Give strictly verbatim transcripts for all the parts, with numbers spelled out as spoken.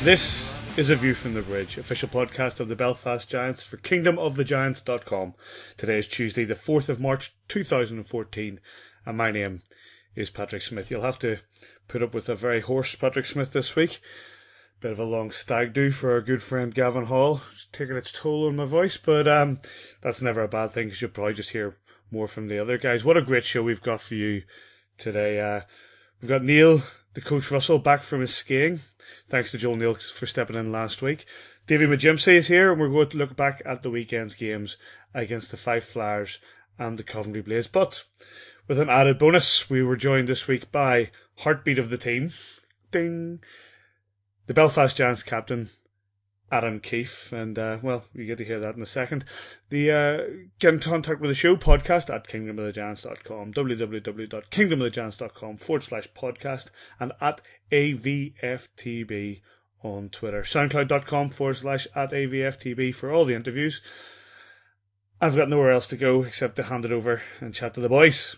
This is A View from the Bridge, official podcast of the Belfast Giants for kingdom of the giants dot com. Today is Tuesday, the fourth of March two thousand fourteen, and my name is Patrick Smith. You'll have to put up with a very hoarse Patrick Smith this week. Bit of a long stag do for our good friend Gavin Hall. It's taking its toll on my voice, but um, that's never a bad thing because you'll probably just hear more from the other guys. What a great show we've got for you today. Uh, we've got Neil, the coach Russell, back from his skiing. Thanks to Joel Neal for stepping in last week. Davy McGimsey is here, and we're going to look back at the weekend's games against the Fife Flyers and the Coventry Blaze. But with an added bonus, we were joined this week by heartbeat of the team, ding, the Belfast Giants captain, Adam Keefe. And, uh, well, you get to hear that in a second. The uh, get in contact with the show, podcast at kingdom of the giants dot com, w w w dot kingdom of the giants dot com forward slash podcast, and at A V F T B on Twitter. Soundcloud.com forward slash at A V F T B for all the interviews. I've got nowhere else to go except to hand it over and chat to the boys.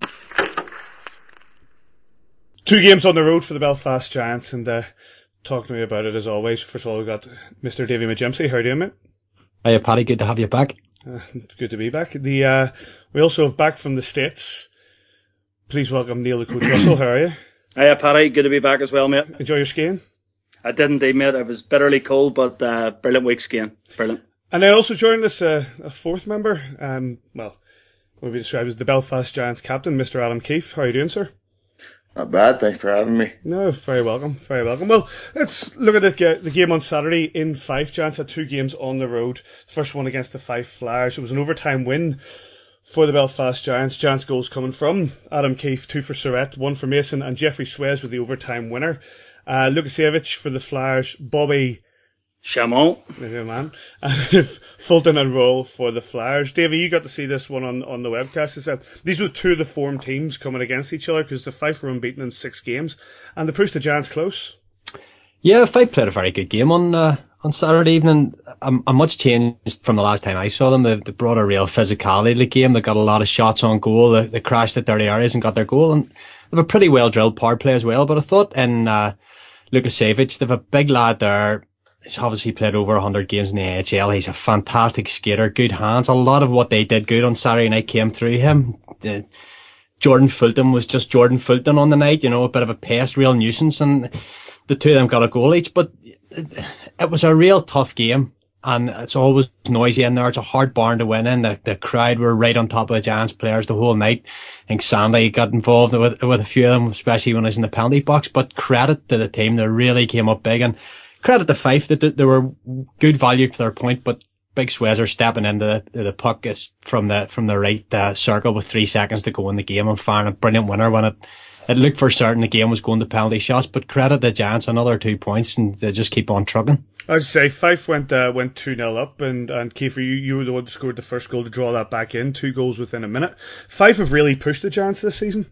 Two games on the road for the Belfast Giants, and uh, talk to me about it as always. First of all, we've got Mister Davy McGimsey. How are you doing, mate? Hiya, Paddy. Good to have you back. Uh, good to be back. The uh, we also have back from the States. Please welcome Neil, the coach Russell. How are you? Hiya, Paddy. Good to be back as well, mate. Enjoy your skiing? I did indeed, mate. It was bitterly cold, but uh, brilliant week skiing. Brilliant. And then also joined us uh, a fourth member, um, well, what we describe as the Belfast Giants captain, Mister Adam Keefe. How are you doing, sir? Not bad, thanks for having me. No, very welcome, very welcome. Well, let's look at the, the game on Saturday in Fife. Giants had two games on the road. The first one against the Fife Flyers. It was an overtime win for the Belfast Giants. Giants goals coming from Adam Keefe, two for Surrett, one for Mason, and Jeffrey Swez with the overtime winner. Uh, Lukasiewicz for the Flyers, Bobby Chamon, maybe man, Fulton and Roll for the Flyers. Davey, you got to see this one on, on the webcast. It said these were two of the form teams coming against each other because the Fife were unbeaten in six games, and they pushed the Giants close. Yeah, Fife played a very good game on uh, on Saturday evening. Um, a much changed from the last time I saw them. They, they brought a real physicality to the game. They got a lot of shots on goal. They, they crashed at dirty areas and got their goal. And they have a pretty well drilled power play as well. But I thought in uh, Lukasiewicz, they have a big lad there. He's obviously played over one hundred games in the A H L. He's a fantastic skater, good hands. A lot of what they did good on Saturday night came through him. The, Jordan Fulton was just Jordan Fulton on the night, you know, a bit of a pest, real nuisance, and the two of them got a goal each. But it, it was a real tough game, and it's always noisy in there. It's a hard barn to win in. The, the crowd were right on top of the Giants players the whole night. I think Sandy got involved with, with a few of them, especially when he was in the penalty box. But credit to the team, they really came up big, and credit to Fife that they were good value for their point, but Big Swezzer stepping into the, the puck is from the from the right uh, circle with three seconds to go in the game and firing a brilliant winner when it it looked for certain the game was going to penalty shots. But credit the Giants, another two points, and they just keep on trucking. I would say Fife went uh, went two nil up, and and Kiefer, you you were the one who scored the first goal to draw that back in. Two goals within a minute. Fife have really pushed the Giants this season.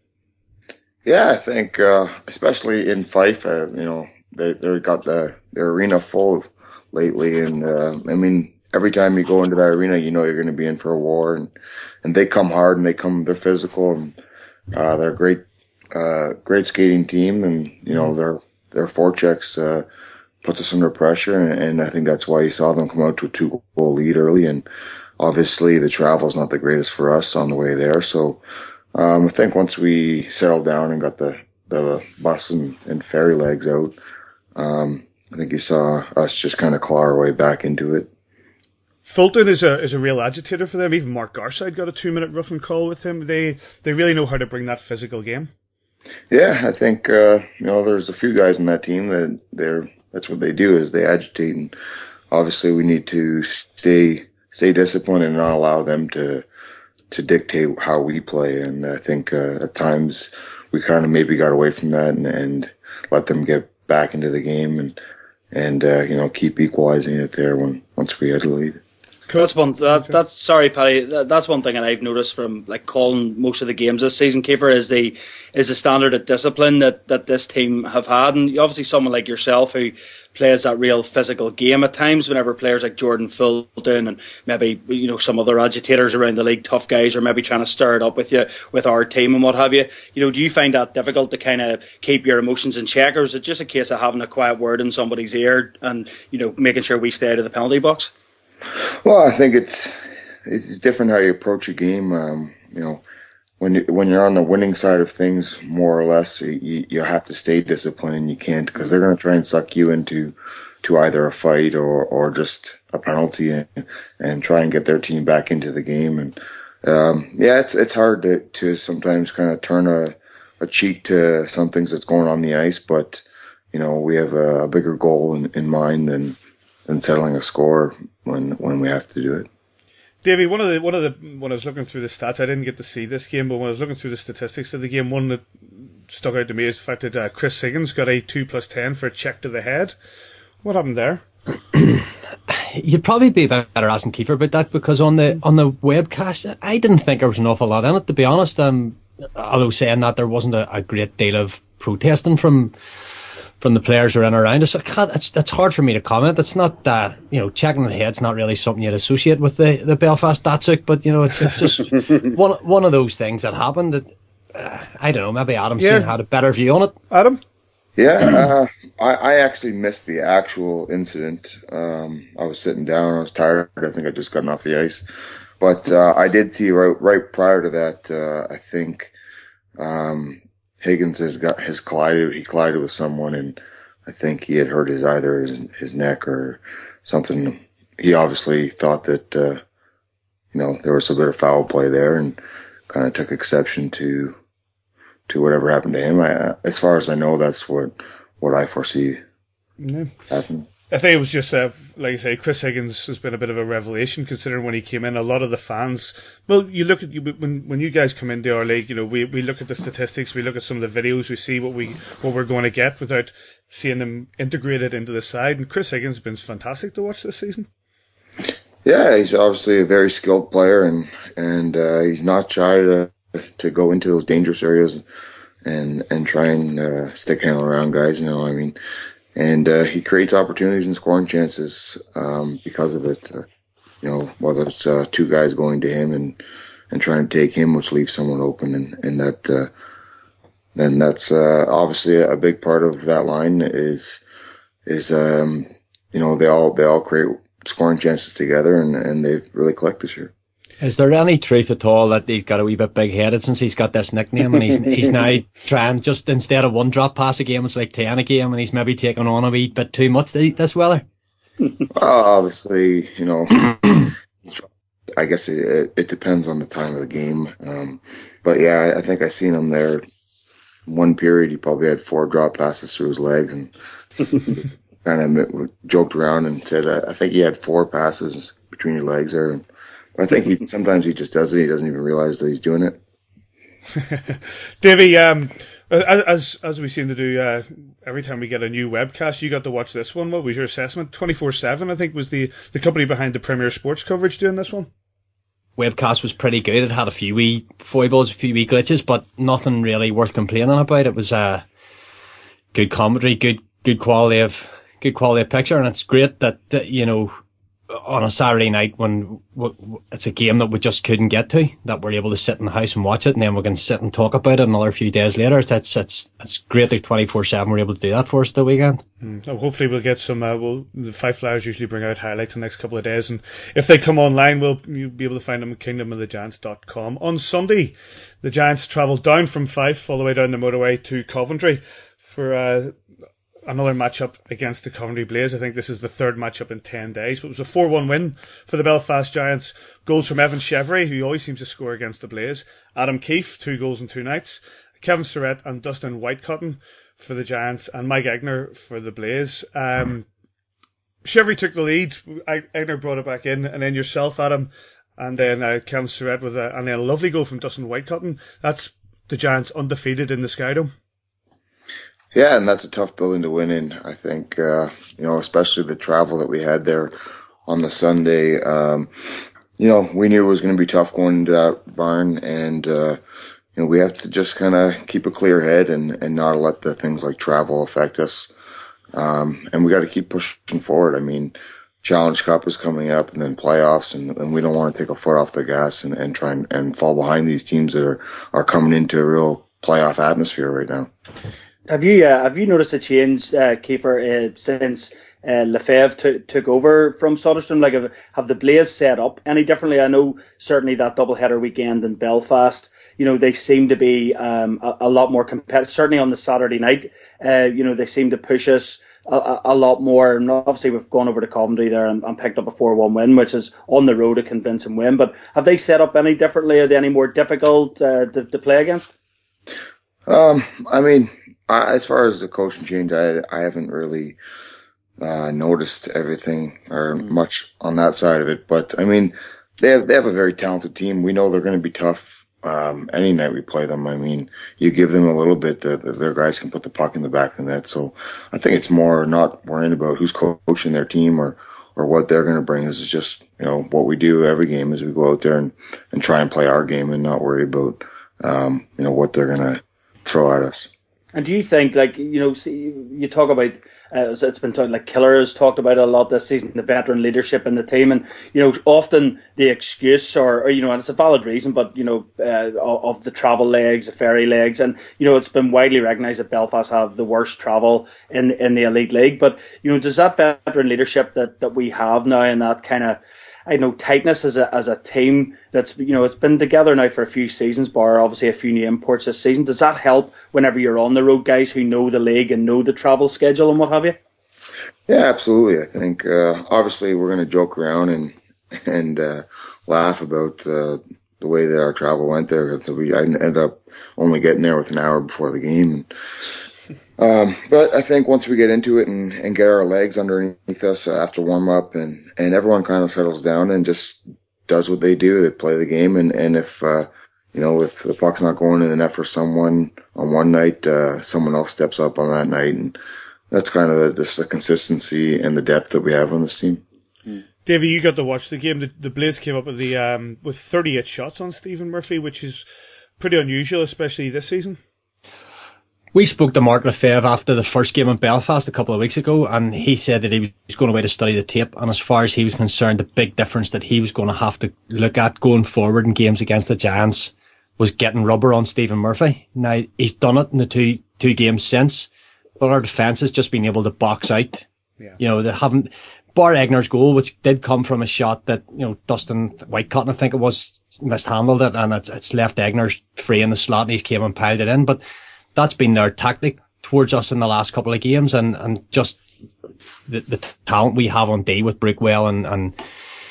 Yeah, I think uh, especially in Fife, uh, you know. They they got the their arena full lately, and uh, I mean every time you go into that arena, you know you're going to be in for a war, and and they come hard and they come they're physical, and uh, they're a great uh, great skating team, and you know their their forechecks uh, puts us under pressure, and, and I think that's why you saw them come out to a two goal lead early, and obviously the travel's not the greatest for us on the way there, so um, I think once we settled down and got the the bus and, and ferry legs out. Um, I think you saw us just kind of claw our way back into it. Fulton is a is a real agitator for them. Even Mark Garside got a two minute rough and call with him. They they really know how to bring that physical game. Yeah, I think uh, you know there's a few guys in that team that they're that's what they do is they agitate, and obviously we need to stay stay disciplined and not allow them to to dictate how we play. And I think uh, at times we kind of maybe got away from that and, and let them get back into the game and and uh, you know keep equalizing it there when once we had to lead. Cool. That's one. That, that's sorry, Paddy. That, that's one thing that I've noticed from like calling most of the games this season, Kiefer, is the is the standard of discipline that, that this team have had, and obviously someone like yourself who plays that real physical game at times. Whenever players like Jordan Fulton and maybe you know some other agitators around the league, tough guys, are maybe trying to stir it up with you with our team and what have you. You know, do you find that difficult to kind of keep your emotions in check, or is it just a case of having a quiet word in somebody's ear and you know making sure we stay out of the penalty box? Well, I think it's it's different how you approach a game. Um, you know, when you, when you're on the winning side of things, more or less, you you have to stay disciplined, and you can't because they're going to try and suck you into to either a fight or or just a penalty and, and try and get their team back into the game. And um, yeah, it's it's hard to to sometimes kind of turn a a cheek to some things that's going on the ice, but you know, we have a, a bigger goal in, in mind than. and settling a score when when we have to do it. Davey, one of the one of the when I was looking through the stats, I didn't get to see this game, but when I was looking through the statistics of the game, one that stuck out to me is the fact that uh, Chris Higgins got a two plus ten for a check to the head. What happened there? You'd probably be better asking Kiefer about that, because on the on the webcast, I didn't think there was an awful lot in it, to be honest. Um, although saying that, there wasn't a, a great deal of protesting from. from the players around around us. I can't, it's, it's hard for me to comment. It's not that, you know, checking the head's not really something you'd associate with the, the Belfast Datsuk, but, you know, it's it's just one one of those things that happened that, uh, I don't know, maybe Adam yeah. had a better view on it. Adam? Yeah, uh, I, I actually missed the actual incident. Um, I was sitting down, I was tired, I think I just gotten off the ice. But uh, I did see right, right prior to that, uh, I think, um, Higgins has got has collided. He collided with someone, and I think he had hurt his either his, his neck or something. He obviously thought that uh, you know there was a bit of foul play there, and kind of took exception to to whatever happened to him. I, as far as I know, that's what what I foresee yeah. happening. I think it was just, uh, like I say, Chris Higgins has been a bit of a revelation, considering when he came in, a lot of the fans, well, you look at, you, when when you guys come into our league, you know, we, we look at the statistics, we look at some of the videos, we see what, we, what we're going to get without seeing them integrated into the side, and Chris Higgins has been fantastic to watch this season. Yeah, he's obviously a very skilled player, and, and uh, he's not shy to to go into those dangerous areas and, and try and uh, stick handle around guys, you know, I mean, And uh, he creates opportunities and scoring chances um, because of it. Uh, you know, whether it's uh, two guys going to him and, and trying to take him, which leaves someone open, and and that uh, then that's uh, obviously a big part of that line is is um, you know they all they all create scoring chances together, and, and they've really clicked this year. Is there any truth at all that he's got a wee bit big-headed since he's got this nickname, and he's he's now trying, just instead of one drop pass a game, it's like ten a game, and he's maybe taking on a wee bit too much this weather? Well, obviously, you know, I guess it, it depends on the time of the game. Um, but yeah, I think I seen him there. One period, he probably had four drop passes through his legs, and kind of joked around and said, I, I think he had four passes between your legs there. And I think he sometimes he just does it. He doesn't even realize that he's doing it. Davey, um, as as we seem to do uh, every time we get a new webcast, you got to watch this one. What was your assessment? twenty-four seven, I think, was the, the company behind the Premier Sports coverage doing this one. Webcast was pretty good. It had a few wee foibles, a few wee glitches, but nothing really worth complaining about. It was uh, good commentary, good good quality of good quality of picture, and it's great that, that you know, on a Saturday night when w- w- it's a game that we just couldn't get to, that we're able to sit in the house and watch it, and then we can sit and talk about it another few days later. It's it's it's, it's great that twenty-four seven were able to do that for us the weekend. Mm. Oh, hopefully we'll get some, uh, we'll, the Five Flyers usually bring out highlights in the next couple of days, and if they come online, we'll you'll be able to find them at kingdom of the giants dot com. On Sunday, the Giants travelled down from Fife all the way down the motorway to Coventry for uh, another matchup against the Coventry Blaze. I think this is the third matchup in ten days, but it was a four one win for the Belfast Giants. Goals from Evan Chevry, who always seems to score against the Blaze. Adam Keefe, two goals in two nights. Kevin Surratt and Dustin Whitecotton for the Giants, and Mike Egner for the Blaze. Um, Chevry took the lead. Egner brought it back in, and then yourself, Adam, and then uh, Kevin Surratt with a, and then a lovely goal from Dustin Whitecotton. That's the Giants undefeated in the Skydome. Yeah, and that's a tough building to win in, I think, uh, you know, especially the travel that we had there on the Sunday. Um, you know, we knew it was going to be tough going into that barn, and uh, you know, we have to just kind of keep a clear head and, and not let the things like travel affect us. Um, and we got to keep pushing forward. I mean, Challenge Cup is coming up, and then playoffs, and, and we don't want to take a foot off the gas and, and try and, and fall behind these teams that are, are coming into a real playoff atmosphere right now. Have you uh, have you noticed a change, uh, Kiefer, uh, since uh, Lefebvre t- took over from Soderstrom? Like, have, have the Blaze set up any differently? I know certainly that doubleheader weekend in Belfast, you know, they seem to be um, a, a lot more competitive. Certainly on the Saturday night, uh, you know, they seem to push us a, a lot more. And obviously we've gone over to Coventry there and, and picked up a four one win, which is on the road a convincing win. But have they set up any differently? Are they any more difficult uh, to, to play against? Um, I mean, I, as far as the coaching change, I I haven't really uh, noticed everything or mm. much on that side of it. But I mean, they have they have a very talented team. We know they're going to be tough um, any night we play them. I mean, you give them a little bit, the, the, their guys can put the puck in the back of the net. So I think it's more not worrying about who's coaching their team or or what they're going to bring. This is just, you know, what we do every game is we go out there and and try and play our game and not worry about um, you know, what they're going to throw at us. And do you think, like, you know, see, you talk about, uh, it's been talked, like Killer has talked about it a lot this season, the veteran leadership in the team, and, you know, often the excuse or, or you know, and it's a valid reason, but, you know, uh, of the travel legs, the ferry legs, and, you know, it's been widely recognised that Belfast have the worst travel in, in the Elite League, but, you know, does that veteran leadership that, that we have now and that kind of, I know, tightness as a as a team that's, you know, it's been together now for a few seasons, bar obviously a few new imports this season. Does that help whenever you're on the road, guys who know the league and know the travel schedule and what have you? Yeah, absolutely. I think uh, obviously we're going to joke around and and uh, laugh about uh, the way that our travel went there. So we I ended up only getting there with an hour before the game. Um, but I think once we get into it and, and get our legs underneath us after warm up and, and everyone kind of settles down and just does what they do, they play the game. And, and if, uh, you know, if the puck's not going in the net for someone on one night, uh, someone else steps up on that night. And that's kind of the, just the consistency and the depth that we have on this team. Davey, you got to watch the game. The, the Blaze came up with the, um, with thirty-eight shots on Stephen Murphy, which is pretty unusual, especially this season. We spoke to Mark Lefebvre after the first game in Belfast a couple of weeks ago, and he said that he was going away to study the tape, and as far as he was concerned, the big difference that he was going to have to look at going forward in games against the Giants was getting rubber on Stephen Murphy. Now, he's done it in the two two games since, but our defence has just been able to box out. Yeah. You know, they haven't, bar Egner's goal, which did come from a shot that, you know, Dustin Whitecotton, I think it was, mishandled it, and it's, it's left Egner free in the slot, and he's came and piled it in, but that's been their tactic towards us in the last couple of games, and, and just the, the talent we have on D with Brookwell and, and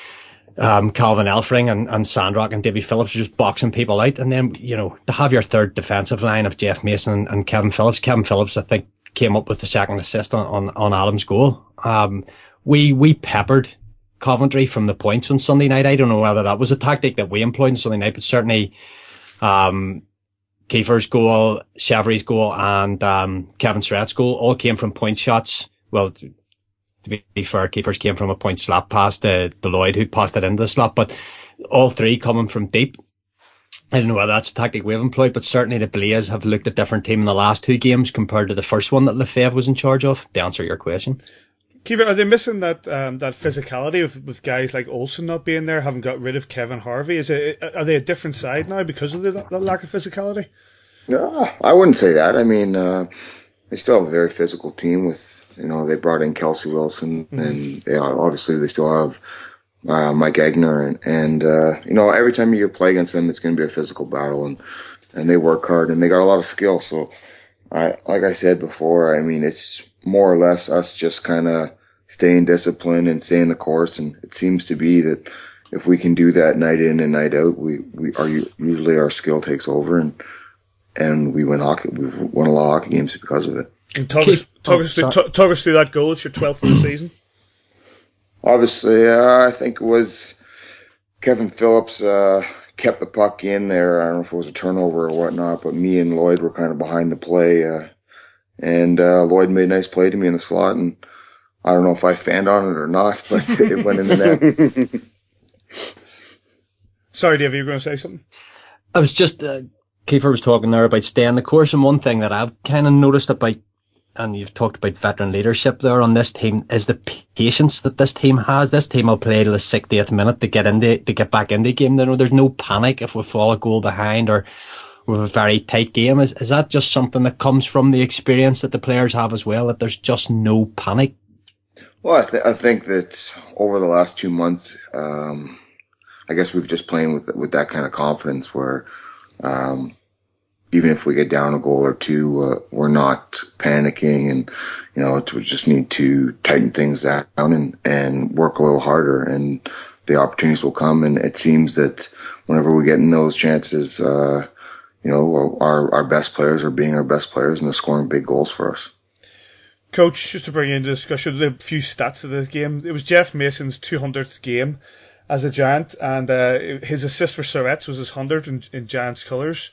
um, Calvin Elfring and, and Sandrock and Davy Phillips are just boxing people out. And then, you know, to have your third defensive line of Jeff Mason and, and Kevin Phillips. Kevin Phillips, I think, came up with the second assist on, on, on Adam's goal. Um, we, we peppered Coventry from the points on Sunday night. I don't know whether that was a tactic that we employed on Sunday night, but certainly, um, Kiefer's goal, Chevry's goal, and um, Kevin Surratt's goal all came from point shots. Well, to, to be fair, Kiefer's came from a point slap pass to, to Lloyd, who passed it into the slot, but all three coming from deep. I don't know whether that's a tactic we've employed, but certainly the Blaze have looked a different team in the last two games compared to the first one that Lefebvre was in charge of, to answer your question. Kiefer, are they missing that um, that physicality with, with guys like Olsen not being there, having got rid of Kevin Harvey? Is it, are they a different side now because of the, the lack of physicality? No, I wouldn't say that. I mean, uh, they still have a very physical team with, you know, they brought in Kelsey Wilson, mm-hmm. and yeah, obviously they still have uh, Mike Egner, and, and uh, you know, every time you play against them, it's going to be a physical battle, and, and they work hard, and they got a lot of skill. So, I, like I said before, I mean, it's more or less us just kind of staying disciplined and staying the course. And it seems to be that if we can do that night in and night out, we, we are usually our skill takes over, and, and we win hockey. We've won a lot of hockey games because of it. And talk us, talk, oh, us through, talk, talk us through that goal. It's your twelfth of the season. Obviously, uh, I think it was Kevin Phillips, uh, kept the puck in there. I don't know if it was a turnover or whatnot, but me and Lloyd were kind of behind the play. Uh, and, uh, Lloyd made a nice play to me in the slot, and I don't know if I fanned on it or not, but it went in the net. Sorry, Dave, you were going to say something? I was just, uh, Kiefer was talking there about staying the course, and one thing that I've kind of noticed about, and you've talked about veteran leadership there on this team, is the patience that this team has. This team will play to the sixtieth minute to get into, to get back into the game. You know, there's no panic if we fall a goal behind or with a very tight game. Is is that just something that comes from the experience that the players have as well, that there's just no panic? Well, I, th- I think that over the last two months, um, I guess we've just playing with with that kind of confidence where, um, even if we get down a goal or two, uh, we're not panicking, and you know we just need to tighten things down and and work a little harder, and the opportunities will come. And it seems that whenever we get in those chances, uh, you know, our our best players are being our best players and they're scoring big goals for us. Coach, just to bring into discussion the few stats of this game, it was Jeff Mason's two hundredth game as a Giant, and uh, his assist for Surratt was his one hundred in, in Giants colours.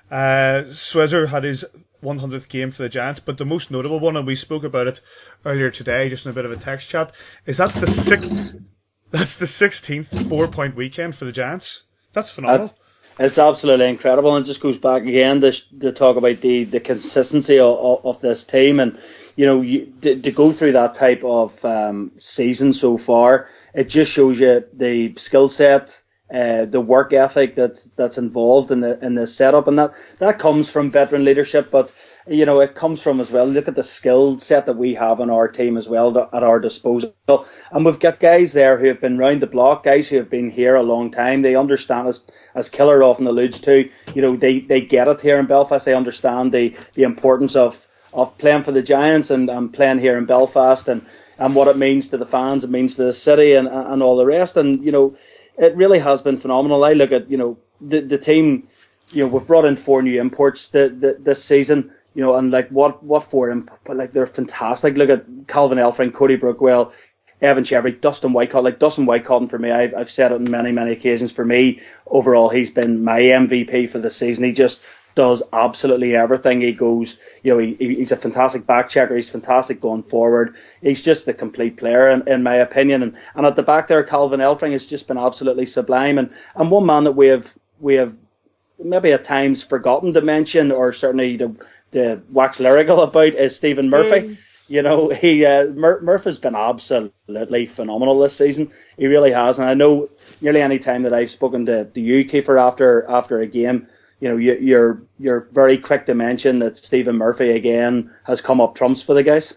Uh, Switzer had his one hundredth game for the Giants, but the most notable one, and we spoke about it earlier today, just in a bit of a text chat, is that's the six, that's the sixteenth four-point weekend for the Giants. That's phenomenal. That's- It's absolutely incredible, and it just goes back again to, to talk about the, the consistency of, of this team. And, you know, you, to, to go through that type of um, season so far, it just shows you the skill set, uh, the work ethic that's that's involved in the in the setup, and that, that comes from veteran leadership. But you know, it comes from as well. Look at the skill set that we have on our team as well to, at our disposal, and we've got guys there who have been round the block, guys who have been here a long time. They understand, as as Killer often alludes to, you know, they, they get it here in Belfast. They understand the, the importance of, of playing for the Giants and, and playing here in Belfast, and, and what it means to the fans, it means to the city, and and all the rest. And you know, it really has been phenomenal. I look at, you know, the the team. You know, we've brought in four new imports the, the, this season. You know, and like what what for them, but like they're fantastic. Look at Calvin Elfring, Cody Brookwell, Evan Chevry, Dustin Whitecott. Like Dustin Whitecott, for me, I've I've said it on many many occasions. For me, overall, he's been my M V P for the season. He just does absolutely everything. He goes, you know, he he's a fantastic back checker. He's fantastic going forward. He's just the complete player, in, in my opinion. And and at the back there, Calvin Elfring has just been absolutely sublime. And and one man that we have we have maybe at times forgotten to mention, or certainly the the wax lyrical about, is Stephen Murphy. Mm. You know, he uh, Mur- Murph has been absolutely phenomenal this season. He really has, and I know nearly any time that I've spoken to, to you, Kiefer, after after a game, you know, you, you're you're very quick to mention that Stephen Murphy again has come up trumps for the guys.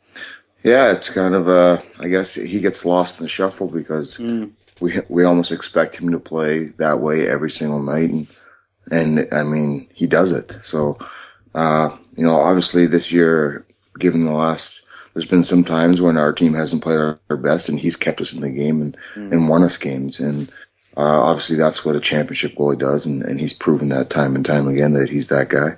Yeah, it's kind of uh, I guess he gets lost in the shuffle because mm. we we almost expect him to play that way every single night, and and I mean he does it. So. Uh, you know, obviously this year, given the last, there's been some times when our team hasn't played our, our best, and he's kept us in the game and, mm. and won us games. And uh, obviously that's what a championship goalie does, and, and he's proven that time and time again that he's that guy.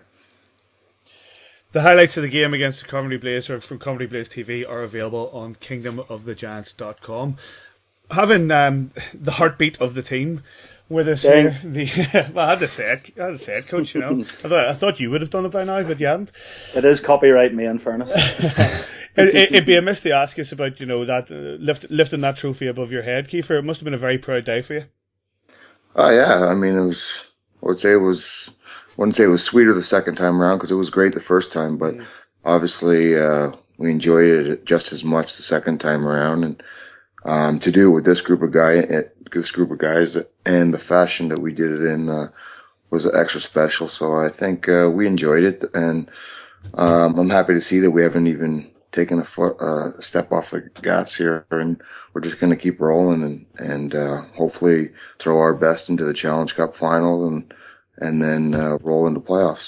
The highlights of the game against the Coventry Blaze or from Coventry Blaze T V are available on kingdom of the giants dot com. Having um, the heartbeat of the team with us here, the well, I had to say it, I had to say it, Coach. You know, I thought I thought you would have done it by now, but you hadn't. It is copyright me, in fairness. it, it, it'd be amiss to ask us about, you know, that uh, lift, lifting that trophy above your head, Kiefer. It must have been a very proud day for you. Oh yeah, I mean, it was. I would say it was. I wouldn't say it was sweeter the second time around because it was great the first time, but mm. obviously uh, we enjoyed it just as much the second time around, and um, to do it with this group of guy, this group of guys, and the fashion that we did it in uh, was extra special. So I think uh, we enjoyed it, and um, I'm happy to see that we haven't even taken a foot, uh, step off the gas here, and we're just going to keep rolling and and uh, hopefully throw our best into the Challenge Cup final and and then uh, roll into playoffs.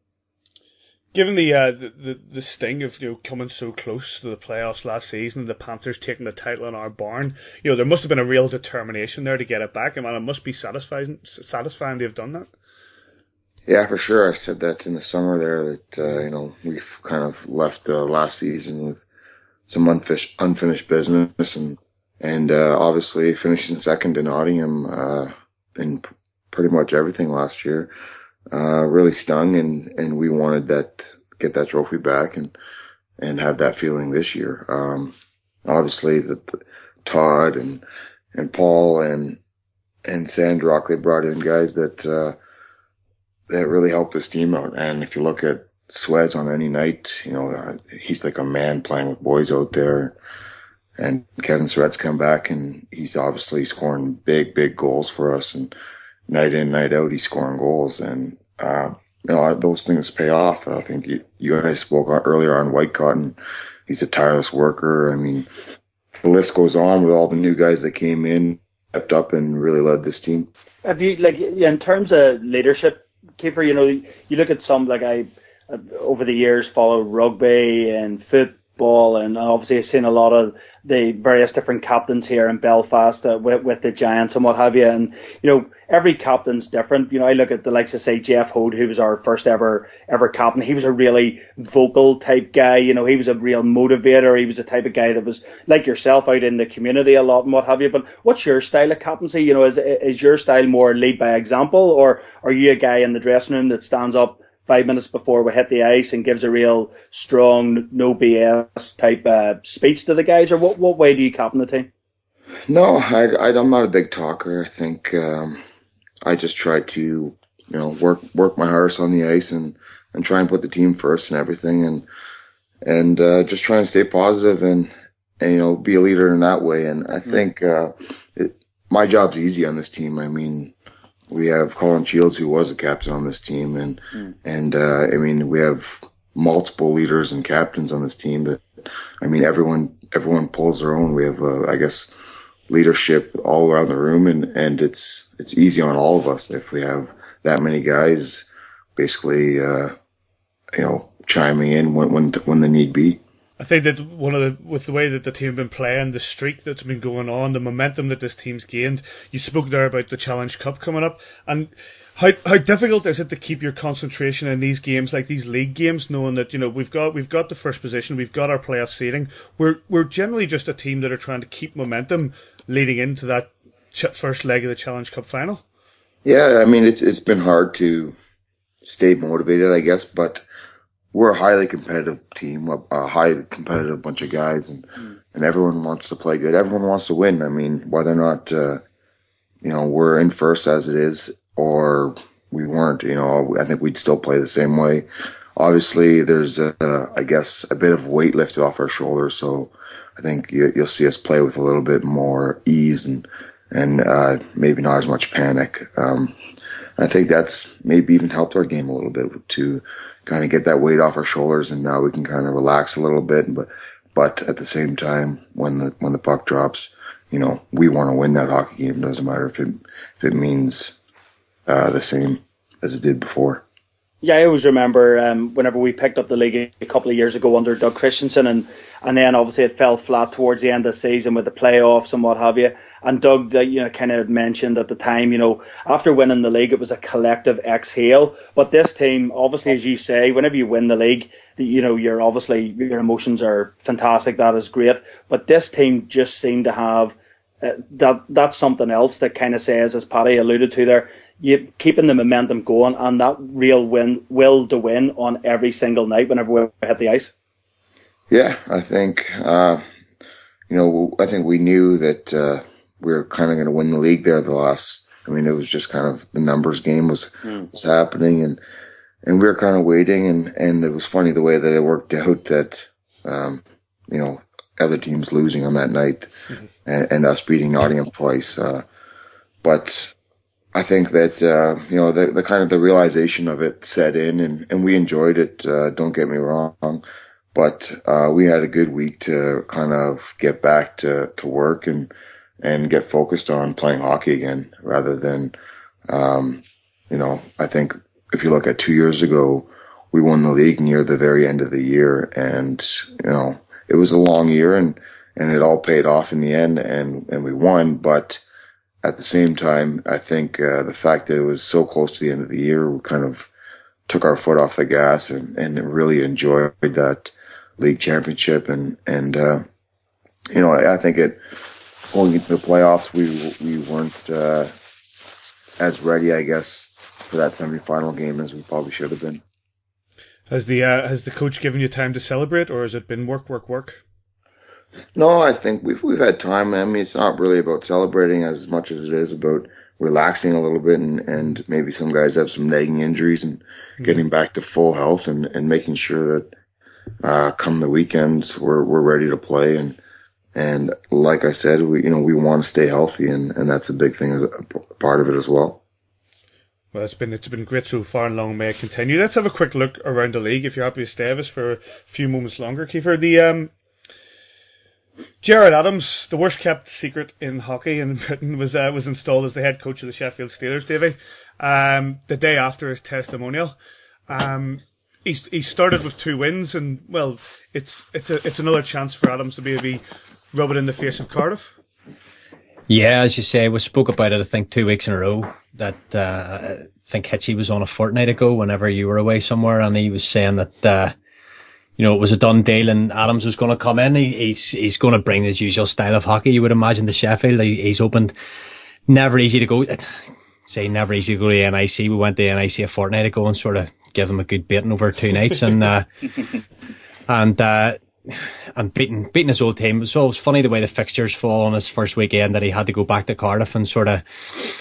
Given the, uh, the the the sting of, you know, coming so close to the playoffs last season, the Panthers taking the title in our barn, you know, there must have been a real determination there to get it back. I mean, it must be satisfying satisfying to have done that. Yeah, for sure. I said that in the summer there that uh, you know, we've kind of left uh, last season with some unfinished unfinished business, and and uh, obviously finishing second in Nottingham uh, in p- pretty much everything last year. Uh, really stung, and, and we wanted that, get that trophy back and, and have that feeling this year. Um, obviously the, the Todd and and Paul and and Sandrock, they brought in guys that uh, that really helped this team out. And if you look at Suez on any night, you know, uh, he's like a man playing with boys out there. And Kevin Surratt's come back, and he's obviously scoring big, big goals for us. And night in, night out, he's scoring goals. And, uh, you know, those things pay off. I think you, you guys spoke earlier on White Cotton. He's a tireless worker. I mean, the list goes on with all the new guys that came in, stepped up, and really led this team. Have you, like, in terms of leadership, Kiefer, you know, you look at some, like I, over the years, followed rugby and football, and obviously I've seen a lot of the various different captains here in Belfast uh, with, with the Giants and what have you. And, you know, every captain's different. You know, I look at the likes of, say, Jeff Hoad, who was our first ever ever captain. He was a really vocal type guy. You know, he was a real motivator. He was the type of guy that was like yourself, out in the community a lot and what have you. But what's your style of captaincy? You know, is is your style more lead by example, or are you a guy in the dressing room that stands up five minutes before we hit the ice and gives a real strong, no B S type uh, speech to the guys? Or what, what way do you captain the team? No, I, I, I'm not a big talker. I think um, I just try to, you know, work work my hardest on the ice and, and try and put the team first and everything, and and uh, just try and stay positive and, and you know, be a leader in that way. And I think uh, it, my job's easy on this team. I mean, we have Colin Shields, who was a captain on this team, and mm. and uh, I mean, we have multiple leaders and captains on this team. But I mean, everyone everyone pulls their own. We have, uh, I guess, leadership all around the room, and and it's it's easy on all of us if we have that many guys, basically, uh, you know, chiming in when when when the need be. I think that one of the, with the way that the team have been playing, the streak that's been going on, the momentum that this team's gained. You spoke there about the Challenge Cup coming up, and how how difficult is it to keep your concentration in these games, like these league games, knowing that, you know, we've got we've got the first position, we've got our playoff seeding. We're we're generally just a team that are trying to keep momentum leading into that ch- first leg of the Challenge Cup final. Yeah, I mean, it's it's been hard to stay motivated, I guess, but we're a highly competitive team, a, a highly competitive bunch of guys, and, mm. and everyone wants to play good. Everyone wants to win. I mean, whether or not, uh, you know, we're in first as it is, or we weren't, you know, I think we'd still play the same way. Obviously, there's, a, a, I guess, a bit of weight lifted off our shoulders, so I think you, you'll see us play with a little bit more ease and, and uh, maybe not as much panic. Um, I think that's maybe even helped our game a little bit to kind of get that weight off our shoulders, and now we can kind of relax a little bit. But, but at the same time, when the when the puck drops, you know, we want to win that hockey game. It doesn't matter if it if it means uh, the same as it did before. Yeah, I always remember um, whenever we picked up the league a couple of years ago under Doug Christensen, and, and then obviously it fell flat towards the end of the season with the playoffs and what have you. And Doug, you know, kind of mentioned at the time, you know, after winning the league, it was a collective exhale. But this team, obviously, as you say, whenever you win the league, you know, you're obviously, your emotions are fantastic. That is great. But this team just seemed to have uh, that. That's something else that kind of says, as Paddy alluded to there, you keeping the momentum going and that real win, will to win on every single night whenever we hit the ice. Yeah, I think, uh, you know, I think we knew that. Uh, we were kind of going to win the league there the last, I mean, it was just kind of the numbers game was, mm. was happening, and, and we were kind of waiting, and, and it was funny the way that it worked out that, um, you know, other teams losing on that night mm-hmm. and, and us beating Nottingham twice. Uh, but I think that, uh, you know, the, the kind of the realization of it set in, and, and we enjoyed it. Uh, don't get me wrong, but, uh, we had a good week to kind of get back to, to work and, and get focused on playing hockey again rather than, um, you know, I think if you look at two years ago, we won the league near the very end of the year, and, you know, it was a long year, and, and it all paid off in the end, and, and we won. But at the same time, I think, uh, the fact that it was so close to the end of the year, we kind of took our foot off the gas and, and really enjoyed that league championship. And, and, uh, you know, I, I think it, going into the playoffs, we we weren't uh, as ready, I guess, for that semifinal game as we probably should have been. Has the uh, has the coach given you time to celebrate, or has it been work, work, work? No, I think we've we've had time. I mean, it's not really about celebrating as much as it is about relaxing a little bit, and, and maybe some guys have some nagging injuries and mm-hmm. getting back to full health and, and making sure that uh, come the weekend we're we're ready to play. And and like I said, we you know we want to stay healthy, and, and that's a big thing, as a part of it as well. Well, it's been it's been great so far, and long may it continue. Let's have a quick look around the league, if you're happy to stay with us for a few moments longer, Kiefer. The um. Gerard Adams, the worst kept secret in hockey in Britain, was uh, was installed as the head coach of the Sheffield Steelers, Davy, um, the day after his testimonial. Um, he's he started with two wins, and well, it's it's a it's another chance for Adams to maybe rub it in the face of Cardiff. Yeah, as you say, we spoke about it, I think, two weeks in a row. That uh, I think Hitchie was on a fortnight ago, whenever you were away somewhere, and he was saying that. Uh, You know, it was a done deal, and Adams was going to come in. He, he's he's going to bring his usual style of hockey, you would imagine, to Sheffield. He, he's opened. Never easy to go. Say never easy to go to the N I C. We went to the N I C a fortnight ago and sort of give them a good beating over two nights, and uh, and uh, and beating beating his old team. So it was funny the way the fixtures fall on his first weekend, that he had to go back to Cardiff and sort of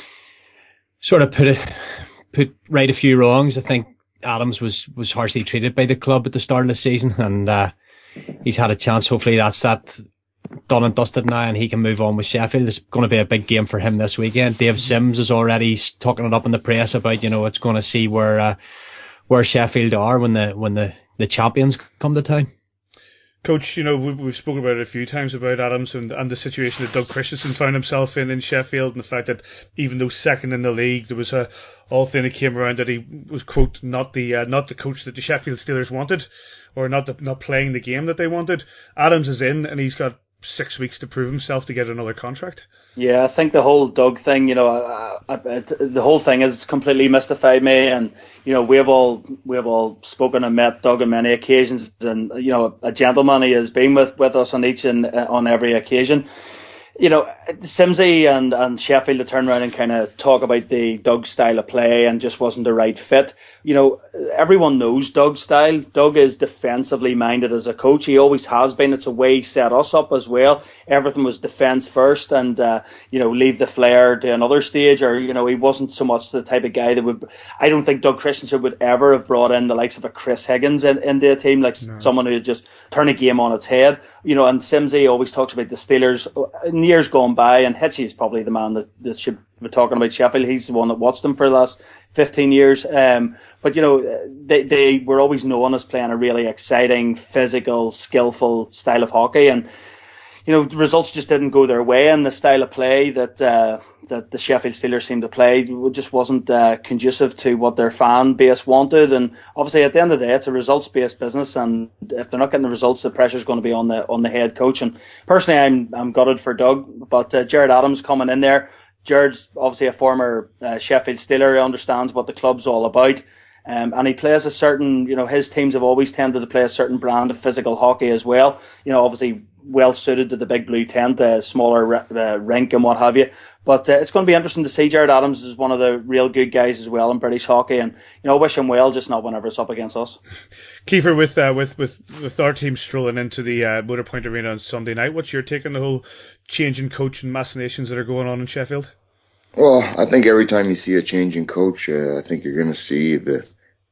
sort of put it put right a few wrongs. I think Adams was, was harshly treated by the club at the start of the season, and uh, he's had a chance. Hopefully that's that done and dusted now, and he can move on with Sheffield. It's going to be a big game for him this weekend. Dave Sims is already talking it up in the press about, you know, it's going to see where uh, where Sheffield are when the when the, the champions come to town. Coach, you know, we've spoken about it a few times about Adams and, and the situation that Doug Christensen found himself in in Sheffield, and the fact that even though second in the league, there was a all thing that came around that he was, quote, not the uh, not the coach that the Sheffield Steelers wanted, or not the, not playing the game that they wanted. Adams is in, and he's got six weeks to prove himself to get another contract. Yeah, I think the whole Doug thing, you know, I, I, I, the whole thing has completely mystified me, and you know, we have all we have all spoken and met Doug on many occasions, and you know, a gentleman he has been with, with us on each and uh, on every occasion. You know, Simsy and, and Sheffield to turn around and kind of talk about the Doug style of play and just wasn't the right fit. You know, everyone knows Doug's style. Doug is defensively minded as a coach. He always has been. It's a way he set us up as well. Everything was defence first, and, uh, you know, leave the flair to another stage, or, you know, he wasn't so much the type of guy that would, I don't think Doug Christensen would ever have brought in the likes of a Chris Higgins in, into a team, like no. someone who would just turn a game on its head. You know, and Simsy always talks about the Steelers in years gone by, and Hitchie is probably the man that, that should be talking about Sheffield. He's the one that watched them for the last fifteen years. Um, but, you know, they, they were always known as playing a really exciting, physical, skillful style of hockey. And, you know, the results just didn't go their way, and the style of play that uh, that the Sheffield Steelers seemed to play just wasn't uh, conducive to what their fan base wanted. And obviously, at the end of the day, it's a results-based business, and if they're not getting the results, the pressure's going to be on the on the head coach. And personally, I'm I'm gutted for Doug, but uh, Gerard Adams coming in there. Gerard's obviously a former uh, Sheffield Steeler. He understands what the club's all about. Um, and he plays a certain, you know, his teams have always tended to play a certain brand of physical hockey as well. You know, obviously well suited to the big blue tent, the smaller uh, rink and what have you. But uh, it's going to be interesting to see. Gerard Adams is one of the real good guys as well in British hockey, and you know, I wish him well, just not whenever it's up against us. Kiefer, with uh, with with with our team strolling into the uh, Motorpoint Arena on Sunday night, what's your take on the whole change in coach and machinations that are going on in Sheffield? Well, I think every time you see a change in coach, uh, I think you're going to see the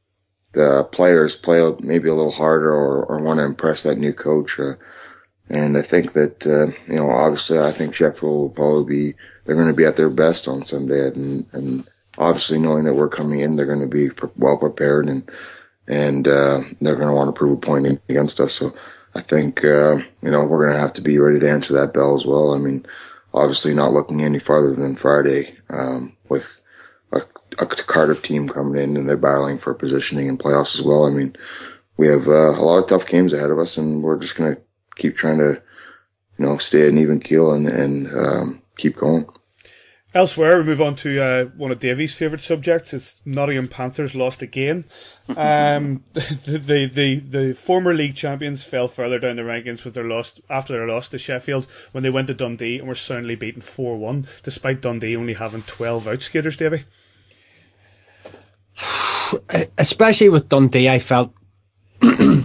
the players play maybe a little harder, or, or want to impress that new coach. Uh, and I think that, uh, you know, obviously I think Sheffield will probably be, they're going to be at their best on Sunday. And, and obviously knowing that we're coming in, they're going to be well prepared, and, and, uh, they're going to want to prove a point against us. So I think, uh, you know, we're going to have to be ready to answer that bell as well. I mean, obviously not looking any farther than Friday, um, with a, a Cardiff team coming in, and they're battling for positioning in playoffs as well. I mean, we have uh, a lot of tough games ahead of us, and we're just going to keep trying to, you know, stay at an even keel and, and um, keep going. Elsewhere, we move on to uh, one of Davy's favourite subjects. It's Nottingham Panthers lost again. Um, the, the the the former league champions fell further down the rankings with their loss after their loss to Sheffield when they went to Dundee and were soundly beaten four one, despite Dundee only having twelve outskaters, Davy. Especially with Dundee, I felt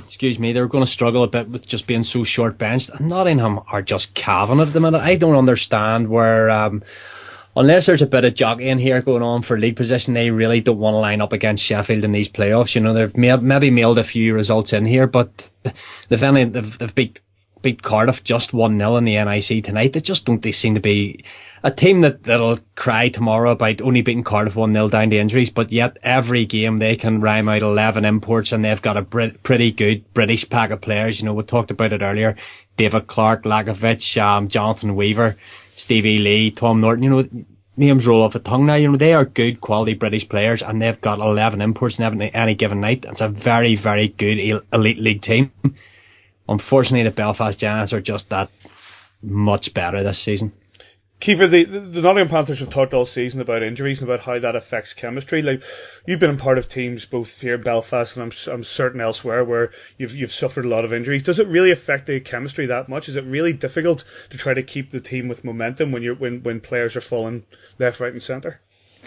excuse me, they're going to struggle a bit with just being so short benched. And Nottingham are just calving it at the minute. I don't understand where, um, unless there's a bit of jockeying here going on for league position, they really don't want to line up against Sheffield in these playoffs. You know, they've may- maybe mailed a few results in here, but they've only, they've, they've beat, beat Cardiff just one nil in the N I C tonight. They just don't they seem to be a team that, that'll cry tomorrow about only beating Cardiff one nil down to injuries, but yet every game they can rhyme out eleven imports, and they've got a Brit- pretty good British pack of players. You know, we talked about it earlier. David Clark, Lakovic, um, Jonathan Weaver, Stevie Lee, Tom Norton, you know, names roll off the tongue now. You know, they are good quality British players, and they've got eleven imports in any, any given night. It's a very, very good elite league team. Unfortunately, the Belfast Giants are just that much better this season. Kiefer, the, the Nottingham Panthers have talked all season about injuries and about how that affects chemistry. Like, you've been a part of teams both here in Belfast and I'm, I'm certain elsewhere where you've you've suffered a lot of injuries. Does it really affect the chemistry that much? Is it really difficult to try to keep the team with momentum when you're when, when players are falling left, right, and centre?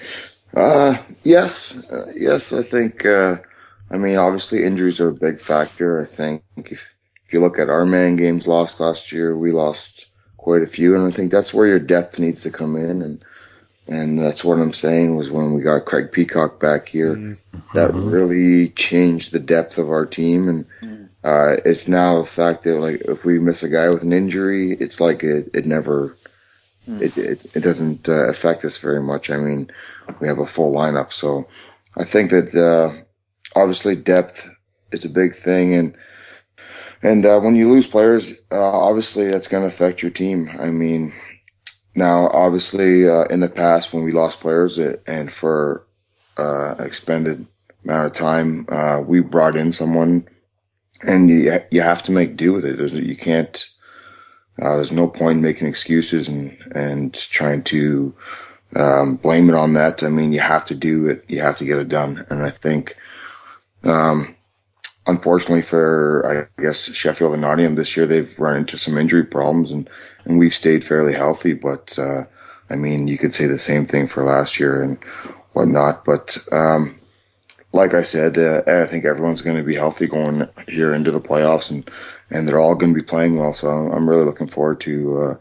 Uh, yes, uh, yes. I think. Uh, I mean, obviously, injuries are a big factor. I think if if you look at our man games lost last year, we lost quite a few, and I think that's where your depth needs to come in, and and that's what I'm saying was when we got Craig Peacock back here, mm-hmm. that really changed the depth of our team, and uh, it's now the fact that like if we miss a guy with an injury, it's like it it never mm. it, it it doesn't uh, affect us very much. I mean, we have a full lineup, so I think that uh, obviously depth is a big thing, and. And uh, when you lose players, uh, obviously that's going to affect your team. I mean, now obviously uh, in the past when we lost players it, and for uh, an expended amount of time, uh, we brought in someone, and you you have to make do with it. There's, you can't. Uh, there's no point in making excuses and and trying to um, blame it on that. I mean, you have to do it. You have to get it done. And I think. Um, Unfortunately for, I guess, Sheffield and Nottingham this year, they've run into some injury problems, and, and we've stayed fairly healthy. But, uh, I mean, you could say the same thing for last year and whatnot. But, um, like I said, uh, I think everyone's going to be healthy going here into the playoffs, and, and they're all going to be playing well. So I'm really looking forward to, uh,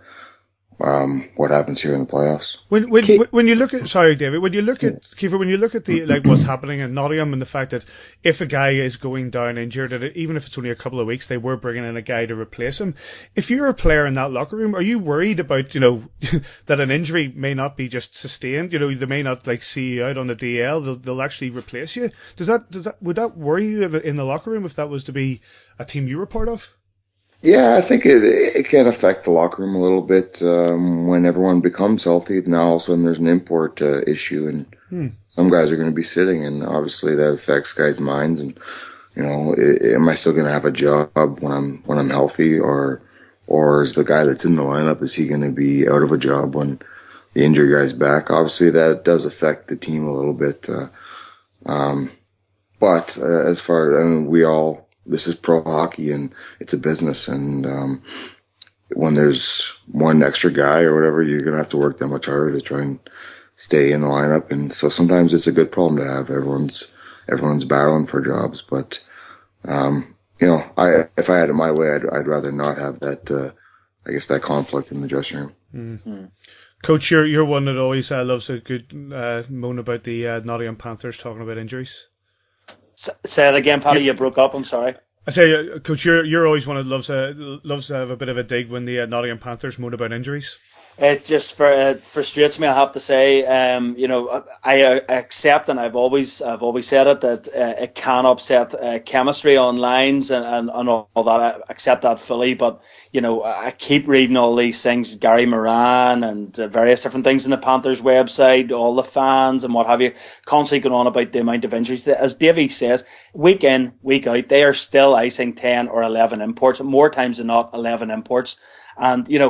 um, what happens here in the playoffs. When when when you look at sorry David, when you look at Kiefer, when you look at the like what's happening in Nottingham and the fact that if a guy is going down injured, that even if it's only a couple of weeks, they were bringing in a guy to replace him. If you're a player in that locker room, are you worried about you know that an injury may not be just sustained? You know, they may not like see you out on the D L. They'll, they'll actually replace you. Does that does that would that worry you in the locker room if that was to be a team you were part of? Yeah, I think it it can affect the locker room a little bit um, when everyone becomes healthy. Now all of a sudden there's an import uh, issue, and hmm. some guys are going to be sitting, and obviously that affects guys' minds. And you know, it, am I still going to have a job when I'm when I'm healthy, or or is the guy that's in the lineup, is he going to be out of a job when the injured guy's back? Obviously that does affect the team a little bit. Uh, um, but uh, as far I mean, we all. This is pro hockey and it's a business. And, um, when there's one extra guy or whatever, you're going to have to work that much harder to try and stay in the lineup. And so sometimes it's a good problem to have. Everyone's, everyone's battling for jobs. But, um, you know, I, if I had it my way, I'd, I'd rather not have that, uh, I guess that conflict in the dressing room. Mm-hmm. Coach, you're, you're one that always uh, loves a good, uh, moan about the, uh, Nottingham Panthers talking about injuries. Say it again, Paddy. You broke up. I'm sorry. I say, uh, Coach, you're you're always one that loves uh, loves to have a bit of a dig when the uh, Nottingham Panthers moan about injuries. It just for, uh, frustrates me, I have to say. Um, you know, I, I accept, and I've always I've always said it, that uh, it can upset uh, chemistry on lines and, and, and all that. I accept that fully. But, you know, I keep reading all these things, Gary Moran and uh, various different things in the Panthers website, all the fans and what have you, constantly going on about the amount of injuries. As Davey says, week in, week out, they are still icing ten or eleven imports, more times than not eleven imports. And, you know,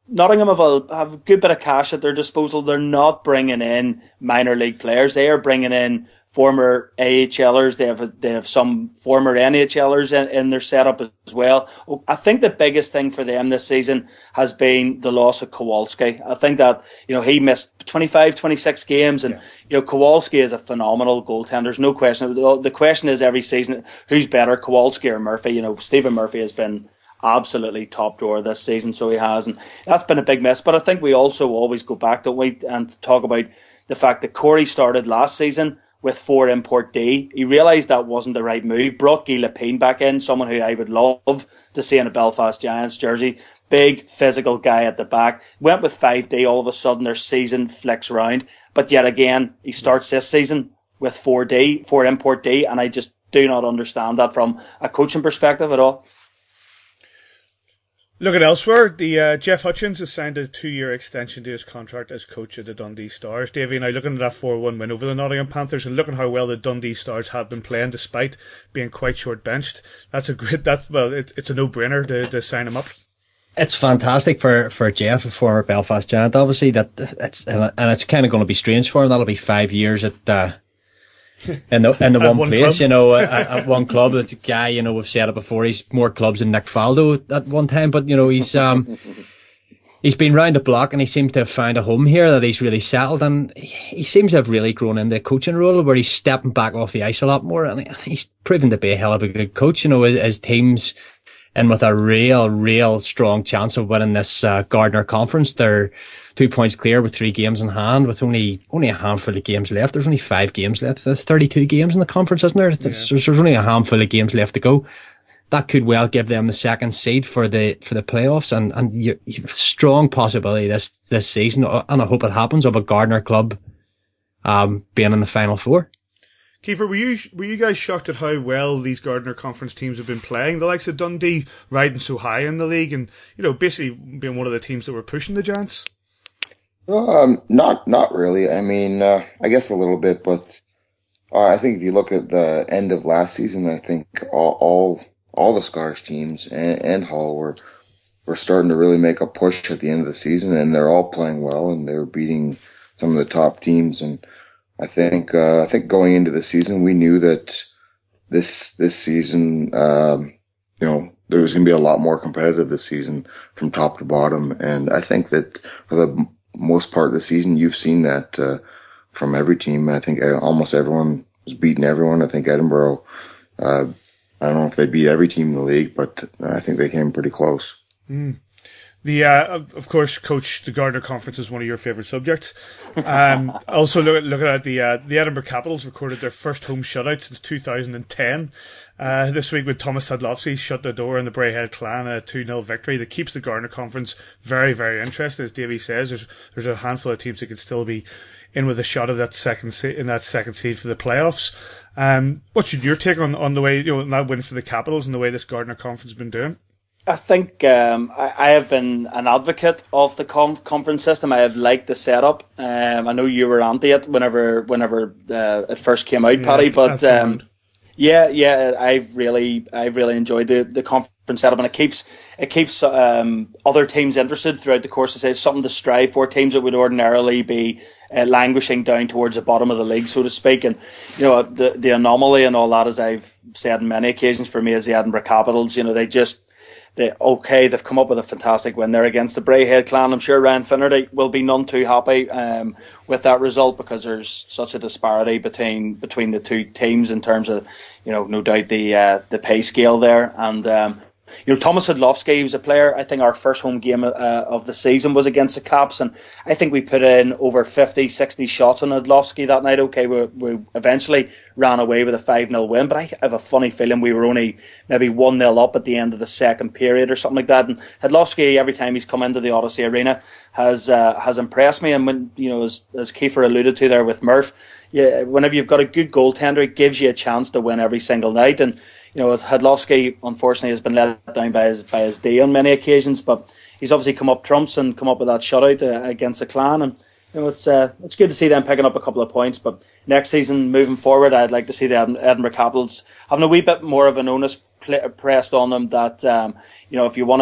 Nottingham have a, have a good bit of cash at their disposal. They're not bringing in minor league players. They are bringing in former AHLers. They have they have some former NHLers in, in their setup as well. I think the biggest thing for them this season has been the loss of Kowalski. I think that, you know, he missed twenty-five, twenty-six games, and, yeah. you know, Kowalski is a phenomenal goaltender. There's no question. The question is every season, who's better, Kowalski or Murphy? You know, Stephen Murphy has been absolutely top drawer this season, so he has, and that's been a big miss. But I think we also always go back, don't we, and talk about the fact that Corey started last season with four import D. He realised that wasn't the right move, brought Guy Lepine back in, someone who I would love to see in a Belfast Giants jersey. Big physical guy at the back. Went with five D, all of a sudden their season flicks around. But yet again, he starts this season with four D, four import D, and I just do not understand that from a coaching perspective at all. Looking elsewhere, the uh, Jeff Hutchins has signed a two-year extension to his contract as coach of the Dundee Stars. Davey, now looking at that four one win over the Nottingham Panthers and looking how well the Dundee Stars have been playing despite being quite short-benched, that's a great, that's, well, it, it's a no-brainer to, to sign him up. It's fantastic for, for Jeff, a former Belfast Giant, obviously, that it's, and it's kind of going to be strange for him. That'll be five years at, uh, in the in the one, one place, club. you know, at, at one club. It's a guy, you know, we've said it before. He's more clubs than Nick Faldo at one time, but you know, he's um, he's been round the block and he seems to have found a home here that he's really settled, and he seems to have really grown into a coaching role where he's stepping back off the ice a lot more, and he's proven to be a hell of a good coach. You know, his team's in with a real, real strong chance of winning this uh, Gardner Conference. They're two points clear with three games in hand, with only only a handful of games left. There's only five games left. There's thirty-two games in the conference, isn't there? Yeah. There's, there's only a handful of games left to go. That could well give them the second seed for the for the playoffs, and and you, you have a strong possibility this this season, and I hope it happens, of a Gardner club um being in the final four. Kiefer, were you were you guys shocked at how well these Gardner Conference teams have been playing? The likes of Dundee riding so high in the league, and you know, basically being one of the teams that were pushing the Giants. Um, not not really. I mean, uh, I guess a little bit, but uh, I think if you look at the end of last season, I think all all, all the Scars teams and, and Hull were were starting to really make a push at the end of the season, and they're all playing well, and they were beating some of the top teams. And I think uh, I think going into the season, we knew that this this season, um, you know, there was going to be a lot more competitive this season from top to bottom, and I think that for the most part of the season, you've seen that uh, from every team. I think almost everyone was beating everyone. I think Edinburgh, uh, I don't know if they beat every team in the league, but I think they came pretty close. Mm. The uh, of course, Coach, the Gardner Conference is one of your favourite subjects. Um, also, look, looking at the uh, the Edinburgh Capitals recorded their first home shutout since two thousand ten. Uh, this week with Thomas Sadlowski shut the door in the Braehead Clan, a two nil victory that keeps the Gardner Conference very, very interesting. As Davey says, there's there's a handful of teams that could still be in with a shot of that second se- in that second seed for the playoffs. Um, what's your take on, on the way, you know, that win for the Capitals and the way this Gardner Conference has been doing? I think um, I, I have been an advocate of the com- conference system. I have liked the setup. Um, I know you were anti it whenever whenever uh, it first came out, yeah, Paddy. But um, yeah, yeah, I've really I've really enjoyed the, the conference setup, and it keeps it keeps um, other teams interested throughout the course. It says something to strive for. Teams that would ordinarily be uh, languishing down towards the bottom of the league, so to speak. And you know, the the anomaly and all that, as I've said on many occasions, for me is the Edinburgh Capitals. You know, they just They, okay, they've come up with a fantastic win there against the Braehead Clan. I'm sure Ryan Finnerty will be none too happy um, with that result, because there's such a disparity between between the two teams in terms of, you know, no doubt the uh, the pay scale there. And um, you know, Thomas Sadlowski was a player. I think our first home game uh, of the season was against the Caps, and I think we put in over fifty, sixty shots on Sadlowski that night. Okay, we, we eventually ran away with a five nil win, but I have a funny feeling we were only maybe one nil up at the end of the second period or something like that. And Sadlowski, every time he's come into the Odyssey Arena, has uh, has impressed me. And when, you know, as, as Kiefer alluded to there with Murph, yeah, whenever you've got a good goaltender, it gives you a chance to win every single night. And you know, Hadlowski unfortunately has been let down by his by his D on many occasions, but he's obviously come up trumps and come up with that shutout uh, against the Clan, and you know, it's uh, it's good to see them picking up a couple of points. But next season, moving forward, I'd like to see the Edinburgh Capitals having a wee bit more of an onus pl- pressed on them. That um, you know, if you want to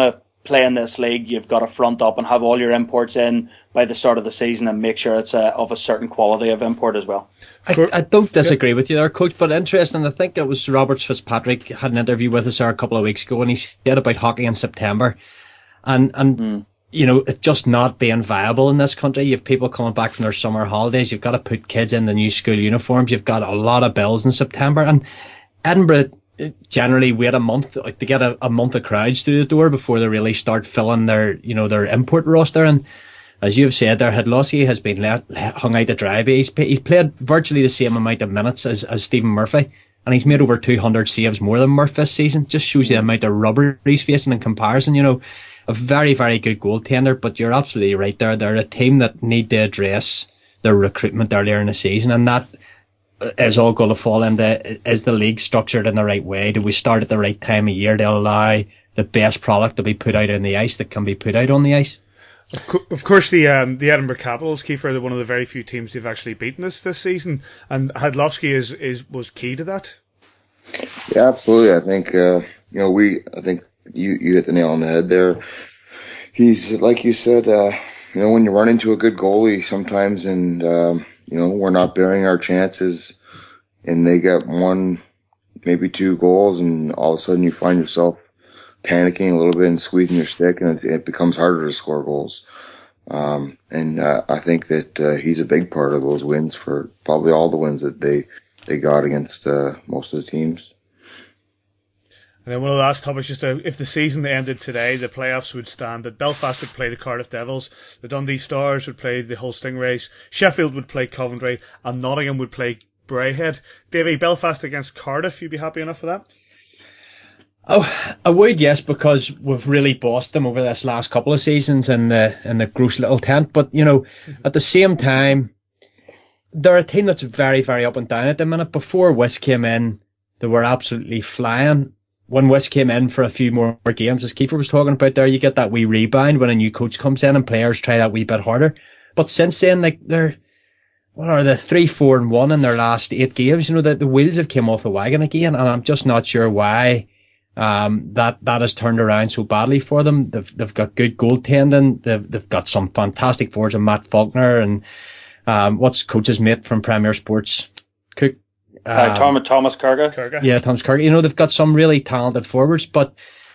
playing this league, you've got to front up and have all your imports in by the start of the season and make sure it's a, of a certain quality of import as well. I, I don't disagree with you there, Coach, but interesting. I think it was Robert Fitzpatrick had an interview with us there a couple of weeks ago, and he said about hockey in September, and and mm. you know, it just not being viable in this country. You have people coming back from their summer holidays. You've got to put kids in the new school uniforms. You've got a lot of bills in September, and Edinburgh generally wait a month like, to get a, a month of crowds through the door before they really start filling their, you know, their import roster. And as you've said there, Hidlowski has been let, hung out to dry. He's, he's played virtually the same amount of minutes as, as Stephen Murphy, and he's made over two hundred saves more than Murphy this season. Just shows you the amount of rubber he's facing in comparison. You know, a very, very good goaltender, but you're absolutely right there. They're a team that need to address their recruitment earlier in the season, and that is all going to fall into, is the league structured in the right way? Do we start at the right time of year to allow the best product to be put out on the ice that can be put out on the ice? Of course, the um, the Edinburgh Capitals, Kiefer, are one of the very few teams who've actually beaten us this season, and Hidlowski is, is was key to that. Yeah, absolutely. I think uh, you know we. I think you you hit the nail on the head there. He's like you said. Uh, you know, when you run into a good goalie sometimes, and um, you know we're not bearing our chances, and they get one, maybe two goals, and all of a sudden you find yourself panicking a little bit and squeezing your stick, and it becomes harder to score goals. Um, and uh, I think that uh, he's a big part of those wins, for probably all the wins that they they got against uh, most of the teams. And then one of the last topics, just uh, if the season ended today, the playoffs would stand. That Belfast would play the Cardiff Devils, the Dundee Stars would play the Hull Stingrays, Sheffield would play Coventry, and Nottingham would play Braehead. Davey, Belfast against Cardiff, you'd be happy enough for that? Oh, I would, yes, because we've really bossed them over this last couple of seasons in the in the gross little tent. But, you know, at the same time, they're a team that's very, very up and down at the minute. Before Wiss came in, they were absolutely flying. When Wiss came in for a few more games, as Kiefer was talking about there, you get that wee rebound when a new coach comes in and players try that wee bit harder. But since then, like, they're, what are they, three, four and one in their last eight games? You know, the, the wheels have come off the wagon again, and I'm just not sure why um that that has turned around so badly for them. They've they've got good goaltending. They've they've got some fantastic forwards, and Matt Faulkner and um what's coach's mate from Premier Sports, Cook. Um, uh, Thomas Thomas Kurga. Kurga. Yeah, Thomas Kurga. You know, they've got some really talented forwards, but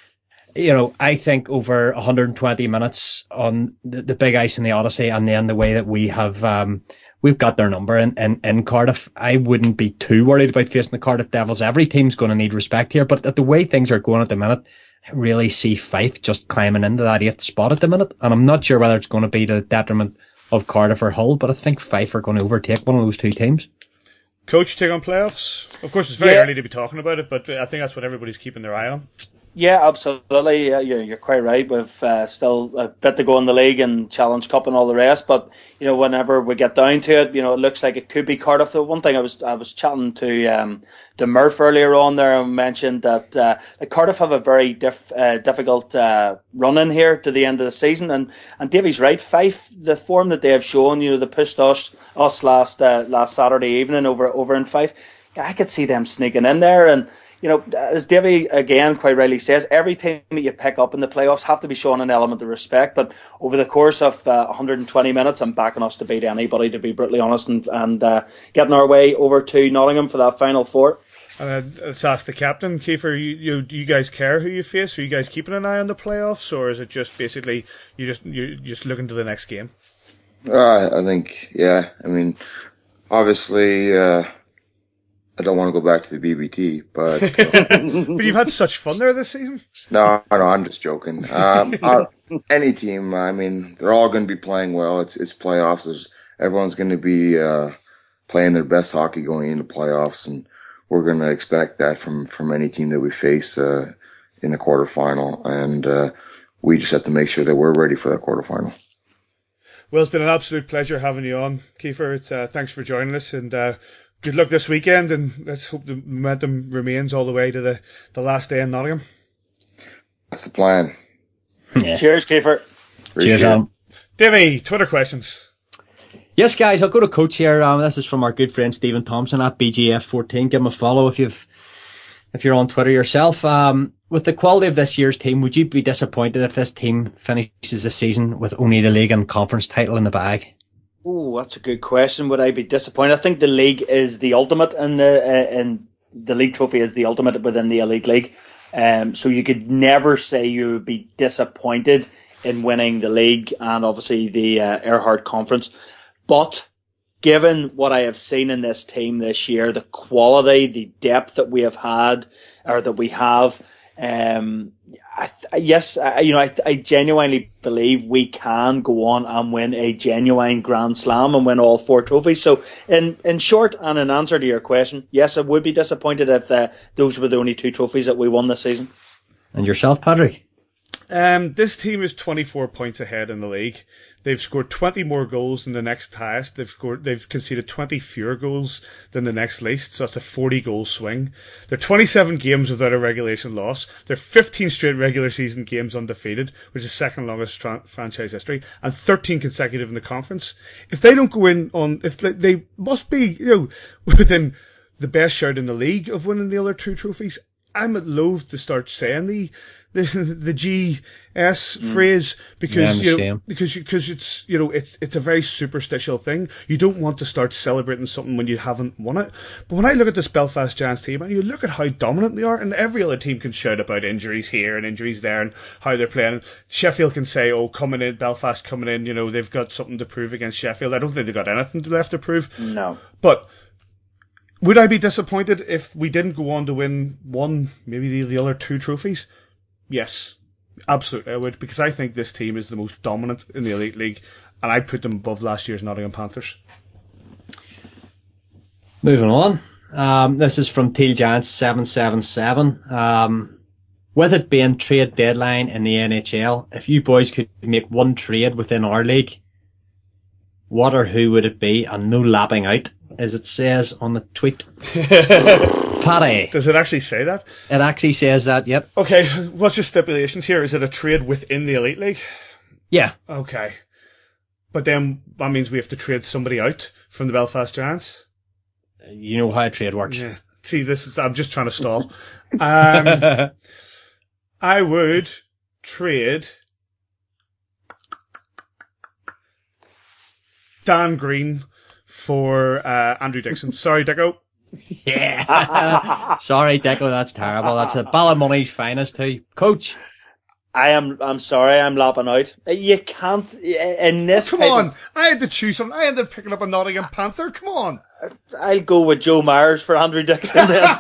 you know, I think over one hundred twenty minutes on the, the big ice in the Odyssey, and then the way that we have um we've got their number in, in, in Cardiff, I wouldn't be too worried about facing the Cardiff Devils. Every team's going to need respect here, but at the way things are going at the minute, I really see Fife just climbing into that eighth spot at the minute, and I'm not sure whether it's going to be to the detriment of Cardiff or Hull, but I think Fife are going to overtake one of those two teams. Coach, take on playoffs? Of course, it's very yeah. early to be talking about it, but I think that's what everybody's keeping their eye on. Yeah, absolutely. Yeah, you're, you're quite right. We've uh, still a bit to go in the league and Challenge Cup and all the rest. But you know, whenever we get down to it, you know, it looks like it could be Cardiff. The one thing I was I was chatting to um to Murph earlier on there, and mentioned that uh, like Cardiff have a very diff, uh, difficult uh, run in here to the end of the season. And and Davey's right. Fife, the form that they have shown, you know, they pushed us us last uh, last Saturday evening over over in Fife. I could see them sneaking in there. And you know, as Davey again quite rightly says, every team that you pick up in the playoffs have to be shown an element of respect. But over the course of uh, one hundred twenty minutes, I'm backing us to beat anybody, to be brutally honest, and, and uh, getting our way over to Nottingham for that final four. And uh, let's ask the captain, Kiefer. You, you, do you guys care who you face? Are you guys keeping an eye on the playoffs, or is it just basically you just you're just looking to the next game? Uh, I think, yeah. I mean, obviously. Uh, I don't want to go back to the B B T, but uh, but you've had such fun there this season. No, no, I'm just joking. Um, our, any team, I mean, they're all going to be playing well. It's it's playoffs. There's, everyone's going to be uh, playing their best hockey going into playoffs, and we're going to expect that from from any team that we face uh, in the quarterfinal. And uh, we just have to make sure that we're ready for that quarterfinal. Well, it's been an absolute pleasure having you on, Kiefer. It's uh, thanks for joining us, and uh, good luck this weekend, and let's hope the momentum remains all the way to the, the last day in Nottingham. That's the plan. Yeah. Cheers, Kiefer. Cheers, Alan. Davey, Twitter questions. Yes, guys, I'll go to Coach here. Um, this is from our good friend Stephen Thompson at B G F fourteen. Give him a follow if you've if you're on Twitter yourself. Um, with the quality of this year's team, would you be disappointed if this team finishes the season with only the league and conference title in the bag? Oh, that's a good question. Would I be disappointed? I think the league is the ultimate, and the uh, and the league trophy is the ultimate within the Elite League. Um, so you could never say you would be disappointed in winning the league and obviously the uh, Erhard Conference. But given what I have seen in this team this year, the quality, the depth that we have had, or that we have, um, I th- yes, I, you know, I, th- I genuinely believe we can go on and win a genuine Grand Slam and win all four trophies. So, in in short, and in answer to your question, yes, I would be disappointed if uh, those were the only two trophies that we won this season. And yourself, Patrick? Um, this team is twenty-four points ahead in the league. They've scored twenty more goals than the next highest. They've scored, they've conceded twenty fewer goals than the next least. So that's a forty goal swing. They're twenty-seven games without a regulation loss. They're fifteen straight regular season games undefeated, which is second longest tra- franchise history, and thirteen consecutive in the conference. If they don't go in on, if they, they must be, you know, within the best shout in the league of winning the other two trophies. I'm at loath to start saying the the the G S mm. phrase because yeah, you know, because because it's you know it's it's a very superstitious thing. You don't want to start celebrating something when you haven't won it. But when I look at this Belfast Giants team and you look at how dominant they are, and every other team can shout about injuries here and injuries there and how they're playing. Sheffield can say, "Oh, coming in, Belfast coming in, you know they've got something to prove against Sheffield." I don't think they've got anything left to prove. No, but. Would I be disappointed if we didn't go on to win one, maybe the, the other two trophies? Yes, absolutely I would, because I think this team is the most dominant in the Elite League, and I'd put them above last year's Nottingham Panthers. Moving on. Um, this is from Teal Giants seven seven seven. Um, with it being trade deadline in the N H L, if you boys could make one trade within our league, what or who would it be? And no lapping out, as it says on the tweet. Paddy. Does it actually say that? It actually says that, yep. Okay, what's your stipulations here? Is it a trade within the Elite League? Yeah. Okay. But then that means we have to trade somebody out from the Belfast Giants? You know how a trade works. Yeah. See, this is, I'm just trying to stall. Um, I would trade Dan Green for uh, Andrew Dixon. Sorry, Dicko. Yeah. Sorry, Dicko, that's terrible. That's a Ballymoney's finest too. Coach. I am. I'm sorry. I'm lapping out. You can't in this. Oh, come on! Of, I had to choose something. I ended up picking up a Nottingham Panther. Come on. I'll go with Joe Myers for Andrew Dixon then.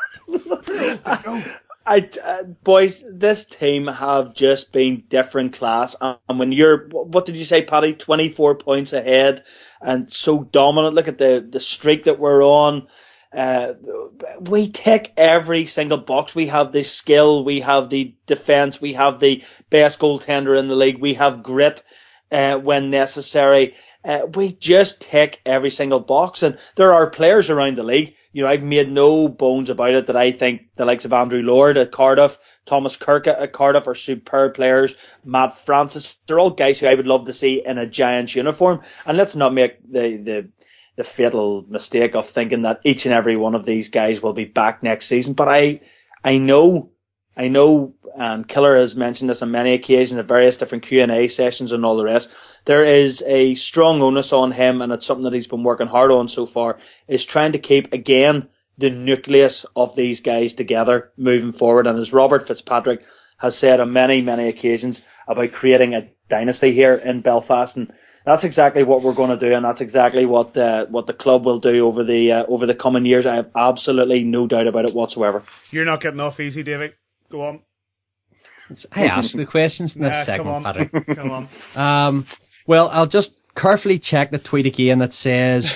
I, uh, boys, this team have just been different class. And when you're, what did you say, Paddy? twenty-four points ahead and so dominant. Look at the, the streak that we're on. Uh, we tick every single box. We have the skill. We have the defense. We have the best goaltender in the league. We have grit, uh, when necessary. Uh, we just tick every single box. And there are players around the league. You know, I've made no bones about it that I think the likes of Andrew Lord at Cardiff, Thomas Kirk at Cardiff are superb players. Matt Francis, they're all guys who I would love to see in a Giants uniform. And let's not make the, the, the fatal mistake of thinking that each and every one of these guys will be back next season. But I, I know, I know, and Killer has mentioned this on many occasions at various different Q and A sessions and all the rest. There is a strong onus on him, and it's something that he's been working hard on so far, is trying to keep, again, the nucleus of these guys together moving forward. And as Robert Fitzpatrick has said on many, many occasions about creating a dynasty here in Belfast, and that's exactly what we're going to do, and that's exactly what the, what the club will do over the, uh, over the coming years. I have absolutely no doubt about it whatsoever. You're not getting off easy, Davey. Go on. I asked the questions in this nah, segment, come on. Patrick. Come on. Um, well, I'll just carefully check the tweet again that says,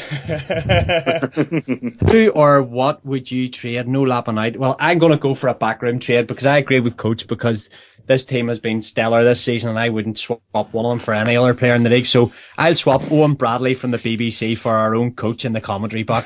who or what would you trade? No lapping out. Well, I'm going to go for a backroom trade because I agree with Coach, because this team has been stellar this season and I wouldn't swap one of them for any other player in the league. So I'll swap Owen Bradley from the B B C for our own coach in the commentary box.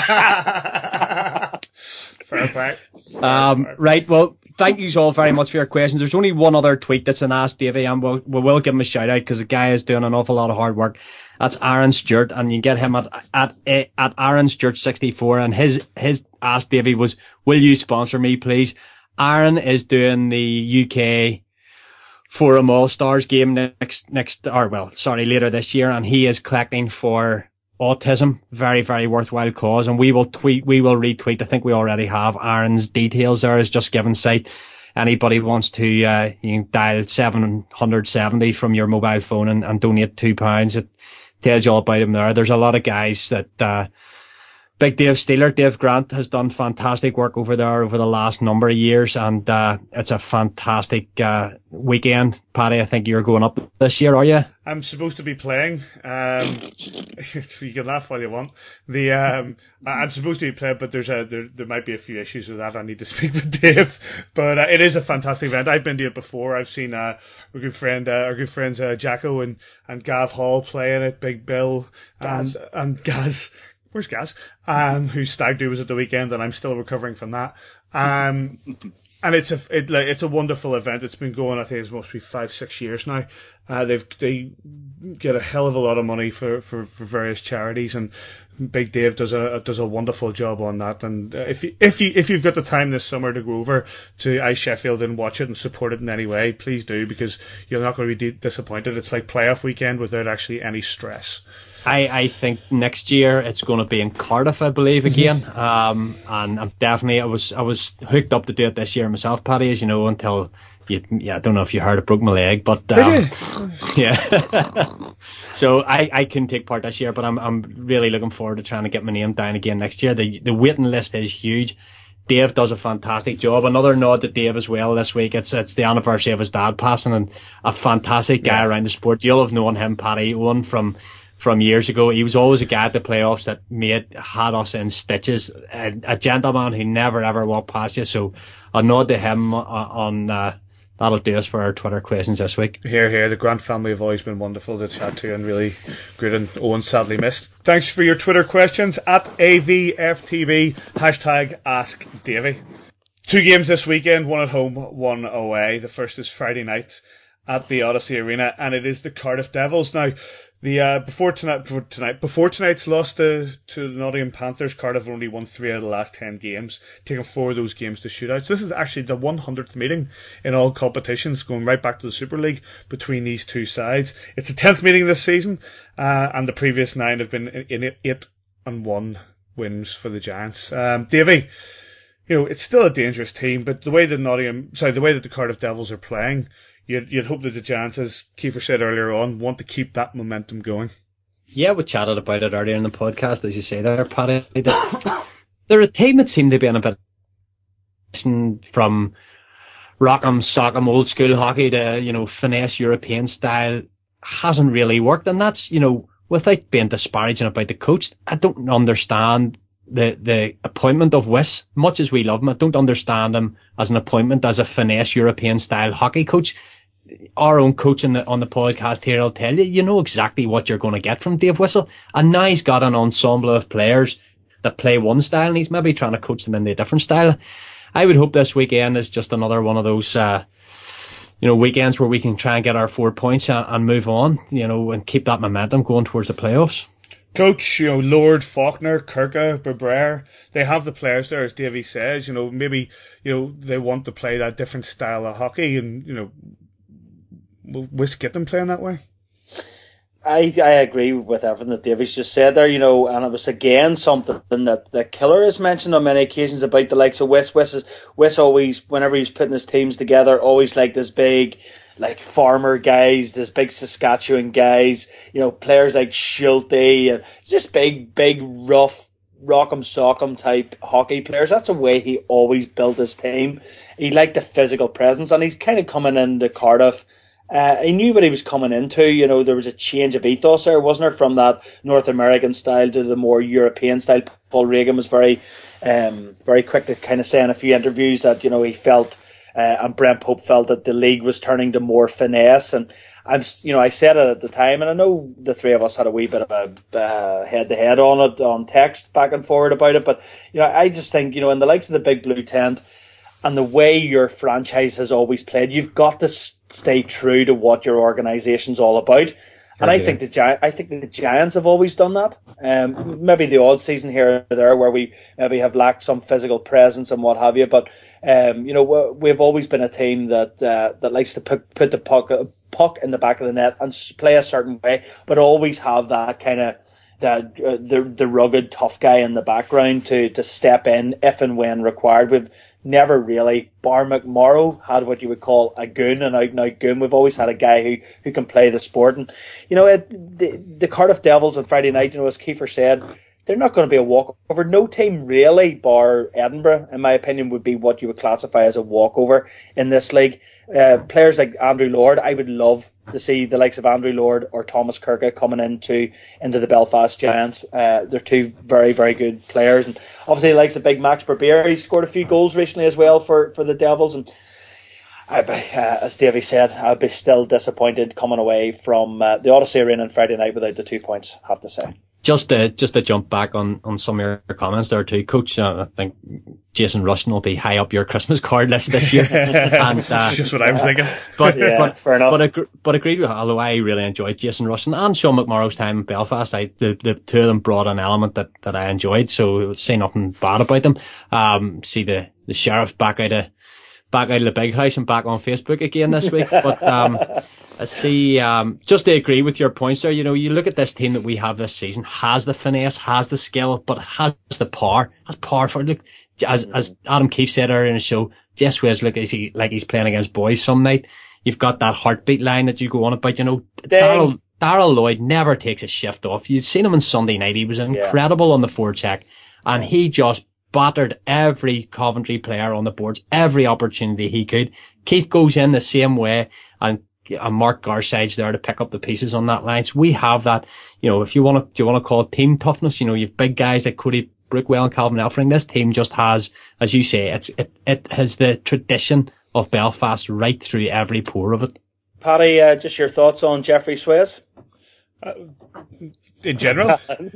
Fair play. Um, right, well, thank you all very much for your questions. There's only one other tweet that's an Ask Davey, and we'll, we will give him a shout out because the guy is doing an awful lot of hard work. That's Aaron Stewart, and you can get him at at at Aaron Stewart sixty-four. And his his Ask Davey was, "Will you sponsor me, please?" Aaron is doing the U K Forum All Stars game next next or well, sorry, later this year, and he is collecting for autism. Very, very worthwhile cause, and we will tweet, we will retweet. I think we already have Aaron's details there. Is just given sight. Anybody wants to, uh, you can dial seven seventy from your mobile phone and, and donate two pounds. It tells you all about him there. There's a lot of guys that, uh, Big Dave Steeler, Dave Grant, has done fantastic work over there over the last number of years, and uh, it's a fantastic uh, weekend. Paddy, I think you're going up this year, are you? I'm supposed to be playing. Um, you can laugh all you want. The um, I'm supposed to be playing, but there's a there there might be a few issues with that. I need to speak with Dave, but uh, it is a fantastic event. I've been to it before. I've seen uh, our good friend, uh, our good friends uh, Jacko and and Gav Hall playing it. Big Bill and Gaz. and Gaz. Where's Gaz? Um, whose stag do was at the weekend, and I'm still recovering from that. Um, and it's a it, like, it's a wonderful event. It's been going, I think, it's must be five, six years now. Uh, they've they get a hell of a lot of money for, for, for various charities, and Big Dave does a does a wonderful job on that. And uh, if you, if you if you've got the time this summer to go over to Ice Sheffield and watch it and support it in any way, please do, because you're not going to be disappointed. It's like playoff weekend without actually any stress. I, I think next year it's going to be in Cardiff, I believe, again. Um, and I'm definitely, I was, I was hooked up to do it this year myself, Paddy, as you know, until you, yeah, I don't know if you heard, I broke my leg, but, um, yeah. So I, I couldn't take part this year, but I'm, I'm really looking forward to trying to get my name down again next year. The, the waiting list is huge. Dave does a fantastic job. Another nod to Dave as well this week. It's it's the anniversary of his dad passing, and a fantastic guy yeah. around the sport. You'll have known him, Paddy, one from from years ago. He was always a guy at the playoffs that made had us in stitches. A, a gentleman who never ever walked past you. So a nod to him on uh, that'll do us for our Twitter questions this week. Here, here. The Grant family have always been wonderful to chat to and really good, and Owen sadly missed. Thanks for your Twitter questions at A V F T V, hashtag Ask Davey. Two games this weekend, one at home, one away. The first is Friday night at the Odyssey Arena, and it is the Cardiff Devils. Now, the uh, before tonight, before tonight, before tonight's loss to to the Nottingham Panthers, Cardiff have only won three out of the last ten games, taking four of those games to shootouts. This is actually the one hundredth meeting in all competitions, going right back to the Super League between these two sides. It's the tenth meeting this season, uh, and the previous nine have been in it, eight and one wins for the Giants. Um, Davey, you know, it's still a dangerous team, but the way that Nottingham, sorry, the way that the Cardiff Devils are playing, You'd, you'd hope that the Giants, as Kiefer said earlier on, want to keep that momentum going. Yeah, we chatted about it earlier in the podcast, as you say there, Paddy. They're a team that seem to be in a bit from rock'em, sock'em, old school hockey to, you know, finesse European style. Hasn't really worked, and that's, you know, without being disparaging about the coach, I don't understand the the appointment of Wiss. Much as we love him, I don't understand him as an appointment as a finesse European style hockey coach. Our own coach on the, on the podcast here will tell you, you know exactly what you're going to get from Dave Whistle. And now he's got an ensemble of players that play one style, and he's maybe trying to coach them into a different style. I would hope this weekend is just another one of those, uh, you know, weekends where we can try and get our four points and, and move on, you know, and keep that momentum going towards the playoffs. Coach, you know, Lord, Faulkner, Kirka, Bebraer, they have the players there, as Davey says. You know, maybe, you know, they want to play that different style of hockey, and, you know, will Wiss get them playing that way? I I agree with everything that Davies just said there, you know, and it was again something that, that Killer has mentioned on many occasions about the likes of Wiss. Wiss, is, Wiss always, whenever he's putting his teams together, always like this big, like farmer guys, this big Saskatchewan guys, you know, players like Schulte, and just big, big, rough, rock'em sock'em type hockey players. That's the way he always built his team. He liked the physical presence, and he's kind of coming into Cardiff. Uh, he knew what he was coming into. You know, there was a change of ethos there, wasn't there, from that North American style to the more European style. Paul Regan was very, um, very quick to kind of say in a few interviews that, you know, he felt, uh, and Brent Pope felt that the league was turning to more finesse. And I'm, you know, I said it at the time, and I know the three of us had a wee bit of a uh, head-to-head on it, on text back and forward about it. But, you know, I just think, you know, in the likes of the Big Blue Tent, and the way your franchise has always played, you've got to stay true to what your organisation's all about. And I think the Gi- I think the Giants have always done that. Um, maybe the odd season here or there where we maybe have lacked some physical presence and what have you. But um, you know, we've always been a team that uh, that likes to put put the puck puck in the back of the net and play a certain way, but always have that kind of that uh, the the rugged tough guy in the background to to step in if and when required. We've never really, bar McMorrow, had what you would call a goon, an out-and-out goon. We've always had a guy who, who can play the sport. And, you know, it, the, the Cardiff Devils on Friday night, you know, as Kiefer said, they're not going to be a walkover. No team really, bar Edinburgh, in my opinion, would be what you would classify as a walkover in this league. Uh, players like Andrew Lord, I would love to see the likes of Andrew Lord or Thomas Kirka coming into into the Belfast Giants. Uh, they're two very, very good players. And obviously the likes of Big Max Barbier, he's scored a few goals recently as well for, for the Devils. And I, uh, as Davey said, I'd be still disappointed coming away from uh, the Odyssey Arena on Friday night without the two points, I have to say. Just to, just to jump back on, on some of your comments there too, Coach, uh, I think Jason Rushton will be high up your Christmas card list this year. and, uh, That's just what I was thinking. But, yeah, but, fair enough. But, ag- but agreed with, although I really enjoyed Jason Rushton and Sean McMorrow's time in Belfast, I, the, the two of them brought an element that, that I enjoyed, so I would say nothing bad about them. Um, see the, the sheriff back out of, back out of the big house and back on Facebook again this week. But, um, I see, um, just to agree with your points there, you know, you look at this team that we have this season, has the finesse, has the skill, but it has the power, has power for it. Look, as, as Adam Keefe said earlier in the show, Jeff Swayze look like, he, like he's playing against boys some night. You've got that heartbeat line that you go on about, you know, Darryl, Darryl Lloyd never takes a shift off. You've seen him on Sunday night. He was incredible yeah. on the forecheck, and he just battered every Coventry player on the boards, every opportunity he could. Keith goes in the same way, and and Mark Garside's there to pick up the pieces on that line. So we have that, you know, if you want to, do you want to call it team toughness? You know, you've big guys like Cody Brookwell and Calvin Elfring. This team just has, as you say, it's, it, it has the tradition of Belfast right through every pore of it. Paddy, uh, just your thoughts on Jeffrey Swayze? Uh, in general?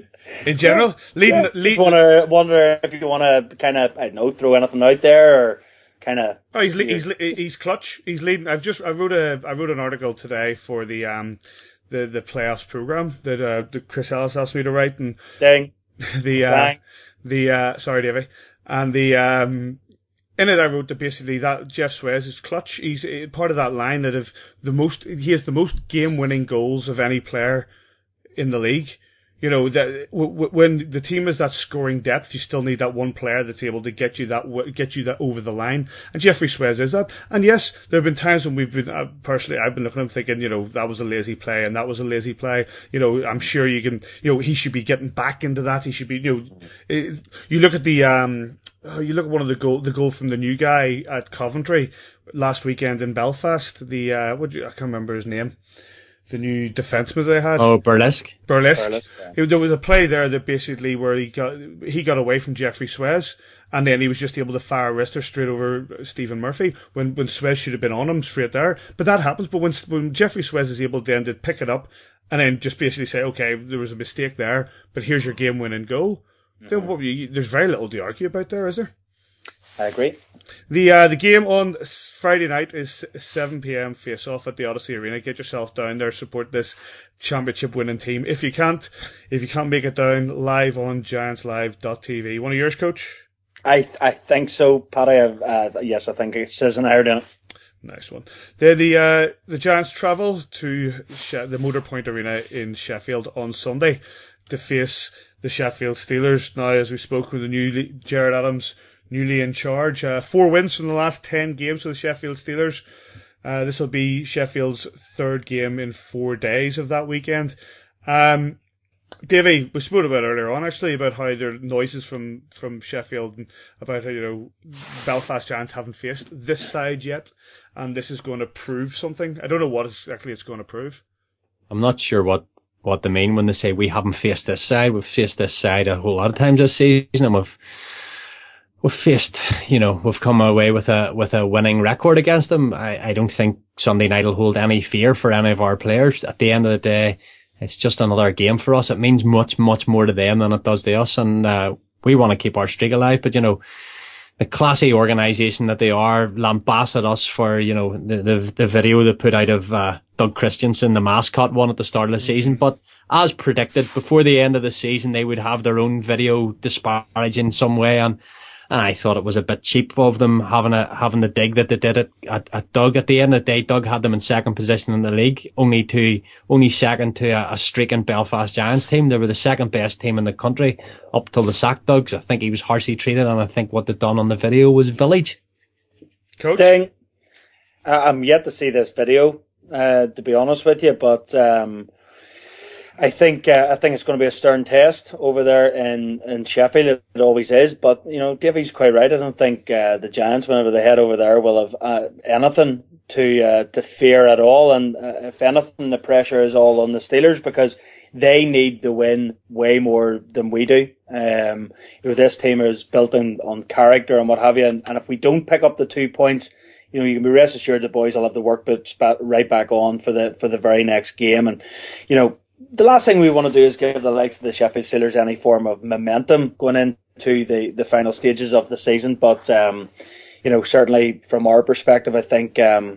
in general? Yeah. Leading, yeah. leading. Just wonder, wonder if you want to kind of, I don't know, throw anything out there or kind of. Oh, he's he's he's clutch. He's leading. I've just I wrote a I wrote an article today for the um the the playoffs program that uh that Chris Ellis asked me to write, and ding the uh Dang. the uh sorry Davey and the um in it I wrote that basically that Jeff Swayze is clutch. He's part of that line that have the most he has the most game winning goals of any player in the league. You know, that when the team has that scoring depth, you still need that one player that's able to get you that, get you that over the line. And Jeffrey Swayze is that. And yes, there have been times when we've been, uh, personally, I've been looking at him thinking, you know, that was a lazy play and that was a lazy play. You know, I'm sure you can, you know, he should be getting back into that. He should be, you know, it, you look at the, um, you look at one of the goal, the goal from the new guy at Coventry last weekend in Belfast. The, uh, what do you, I can't remember his name. The new defenseman they had. Oh, Burlesque. Burlesque. Burlesque yeah. There was a play there that basically where he got he got away from Jeffrey Swayze, and then he was just able to fire a wrister straight over Stephen Murphy when when Swayze should have been on him straight there. But that happens. But when when Jeffrey Swayze is able then to pick it up and then just basically say, okay, there was a mistake there, but here's your game winning goal. Mm-hmm. Then what you, there's very little to argue about there, is there? I agree. The uh, the game on Friday night is seven p.m. face off at the Odyssey Arena. Get yourself down there, support this championship winning team. If you can't, if you can't make it down, live on giants live dot t v. One of yours, Coach? I I think so, Paddy. Uh, yes, I think it says an hour in it. Nice one. The the uh, the Giants travel to she- the Motorpoint Arena in Sheffield on Sunday to face the Sheffield Steelers. Now, as we spoke with the new Jared Adams. Newly in charge. Uh, four wins from the last ten games for the Sheffield Steelers. Uh, this will be Sheffield's third game in four days of that weekend. Um, Davey, we spoke about earlier on actually about how there are noises from, from Sheffield and about how, you know, Belfast Giants haven't faced this side yet, and this is going to prove something. I don't know what exactly it's going to prove. I'm not sure what, what they mean when they say we haven't faced this side. We've faced this side a whole lot of times this season, and we've We've faced, you know, we've come away with a with a winning record against them. I, I don't think Sunday night will hold any fear for any of our players. At the end of the day, it's just another game for us. It means much, much more to them than it does to us, and uh, we want to keep our streak alive. But, you know, the classy organisation that they are lambasted us for, you know, the, the the video they put out of uh, Doug Christensen, the mascot, won at the start of the season. But as predicted, before the end of the season, they would have their own video disparaging some way, and and I thought it was a bit cheap of them having a having the dig that they did it at, at Doug. At the end of the day, Doug had them in second position in the league, only to only second to a, a streaking Belfast Giants team. They were the second best team in the country up till the sack Doug. I think he was harshly treated, and I think what they done on the video was village. Coach, Ding. I'm yet to see this video, uh, to be honest with you, but um, I think uh, I think it's going to be a stern test over there in, in Sheffield. It always is, but you know, Davey's quite right. I don't think uh, the Giants, whenever they head over there, will have uh, anything to uh, to fear at all. And uh, if anything, the pressure is all on the Steelers because they need the win way more than we do. Um, you know, this team is built in, on character and what have you, and, and if we don't pick up the two points, you know, you can be rest assured the boys will have the work but right back on for the for the very next game. And you know, the last thing we want to do is give the likes of the Sheffield Steelers any form of momentum going into the, the final stages of the season. But um, you know, certainly from our perspective, I think um,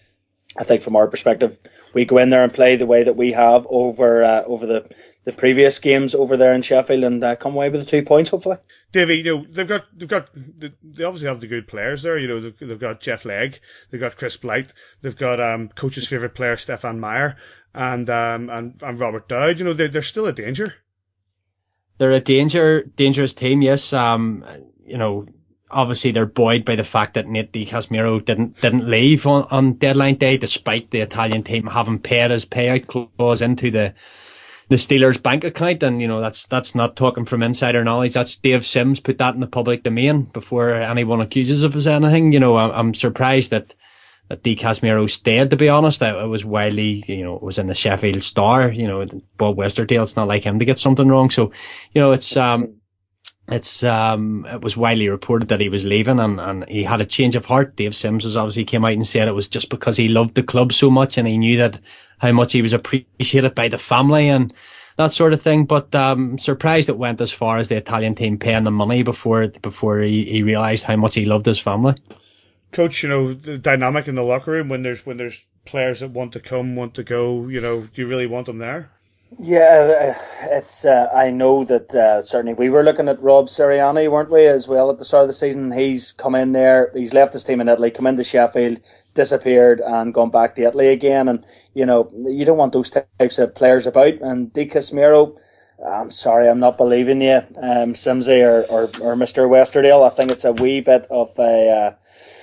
I think from our perspective, we go in there and play the way that we have over uh, over the, the previous games over there in Sheffield and uh, come away with the two points, hopefully. Davey, you know, they've got, they've got, they obviously have the good players there. You know, they've, they've got Jeff Legg, they've got Chris Blight, they've got um, coach's favourite player Stefan Meyer, and um, and and Robert Dowd. You know, they're they're still a danger. They're a danger, dangerous team. Yes. Um, you know, obviously they're buoyed by the fact that Nate DiCasimiro didn't didn't leave on, on deadline day, despite the Italian team having paid his payout clause into the. the Steelers bank account, and you know that's that's not talking from insider knowledge. That's Dave Sims put that in the public domain before anyone accuses of us anything. You know, I'm, I'm surprised that that Di Casimiro stayed. To be honest, I, it was widely, you know, it was in the Sheffield Star. You know, Bob Westerdale. It's not like him to get something wrong. So, you know, it's um, it's um, it was widely reported that he was leaving, and and he had a change of heart. Dave Sims was obviously came out and said it was just because he loved the club so much, and he knew that. How much he was appreciated by the family and that sort of thing. But um, surprised it went as far as the Italian team paying the money before before he, he realised how much he loved his family. Coach, you know, the dynamic in the locker room when there's when there's players that want to come, want to go, you know, do you really want them there? Yeah, it's. Uh, I know that uh, certainly we were looking at Rob Sirianni, weren't we, as well at the start of the season. He's come in there, he's left his team in Italy, come into Sheffield, disappeared and gone back to Italy again. And, you know, you don't want those types of players about. And Di Casimiro, I'm sorry, I'm not believing you, um, Simsy or, or, or Mister Westerdale. I think it's a wee bit of a... Uh,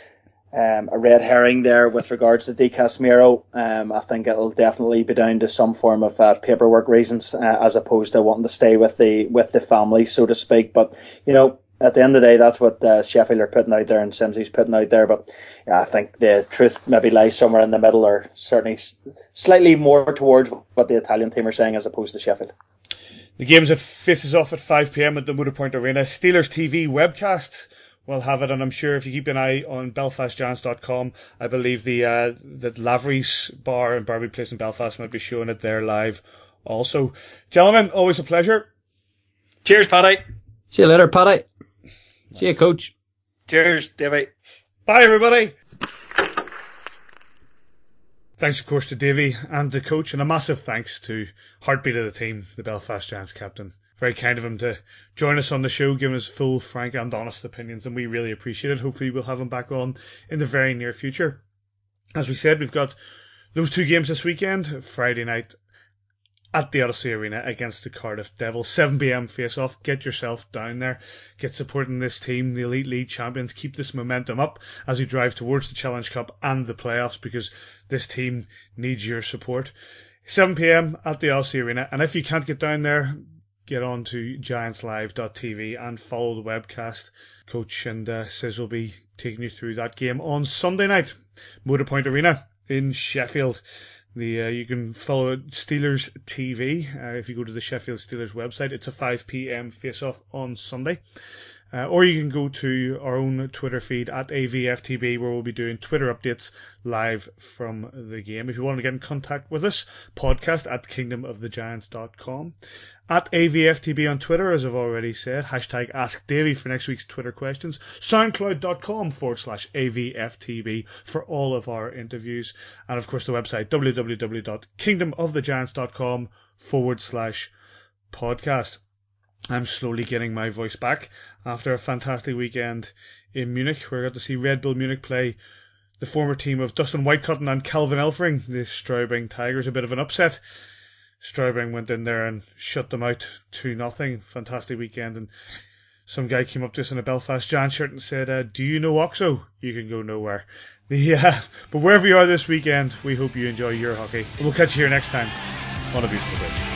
Um, a red herring there with regards to Di Casimiro. Um, I think it'll definitely be down to some form of uh, paperwork reasons uh, as opposed to wanting to stay with the with the family, so to speak. But you know, at the end of the day, that's what uh, Sheffield are putting out there and Simsy's putting out there. But yeah, I think the truth maybe lies somewhere in the middle, or certainly s- slightly more towards what the Italian team are saying as opposed to Sheffield. The games that faces off at five p.m. at the Motorpoint Arena. Steelers T V webcast. We'll have it, and I'm sure if you keep an eye on belfast giants dot com, I believe the uh, the Lavery's bar in Barbie Place in Belfast might be showing it there live also. Gentlemen, always a pleasure. Cheers, Paddy. See you later, Paddy. See you, Coach. Cheers, Davey. Bye, everybody. Thanks, of course, to Davey and to Coach, and a massive thanks to Heartbeat of the team, the Belfast Giants captain. Very kind of him to join us on the show, giving us full, frank and honest opinions, and we really appreciate it. Hopefully we'll have him back on in the very near future. As we said, we've got those two games this weekend, Friday night at the Odyssey Arena against the Cardiff Devils, seven p.m. face-off. Get yourself down there, get supporting this team, the Elite League champions, keep this momentum up as we drive towards the Challenge Cup and the playoffs, because this team needs your support. seven p.m. at the Odyssey Arena, and if you can't get down there, get on to giants live dot t v and follow the webcast. Coach and uh, Sis will be taking you through that game on Sunday night. Motorpoint Arena in Sheffield. The uh, you can follow Steelers T V uh, if you go to the Sheffield Steelers website. It's a five p.m. face-off on Sunday. Uh, or you can go to our own Twitter feed at A V F T B, where we'll be doing Twitter updates live from the game. If you want to get in contact with us, podcast at kingdom of the giants dot com. At A V F T B on Twitter, as I've already said. Hashtag Ask Davey for next week's Twitter questions. Soundcloud.com forward slash AVFTB for all of our interviews. And of course the website www.kingdomofthegiants.com forward slash podcast. I'm slowly getting my voice back after a fantastic weekend in Munich, where I got to see Red Bull Munich play the former team of Dustin Whitecotton and Calvin Elfring, the Straubing Tigers. A bit of an upset. Straubing went in there and shut them out two nothing. Fantastic weekend. And some guy came up to us in a Belfast Giants shirt and said, uh, do you know Oxo? You can go nowhere. The, uh, but wherever you are this weekend, we hope you enjoy your hockey. We'll catch you here next time on A Beautiful Day.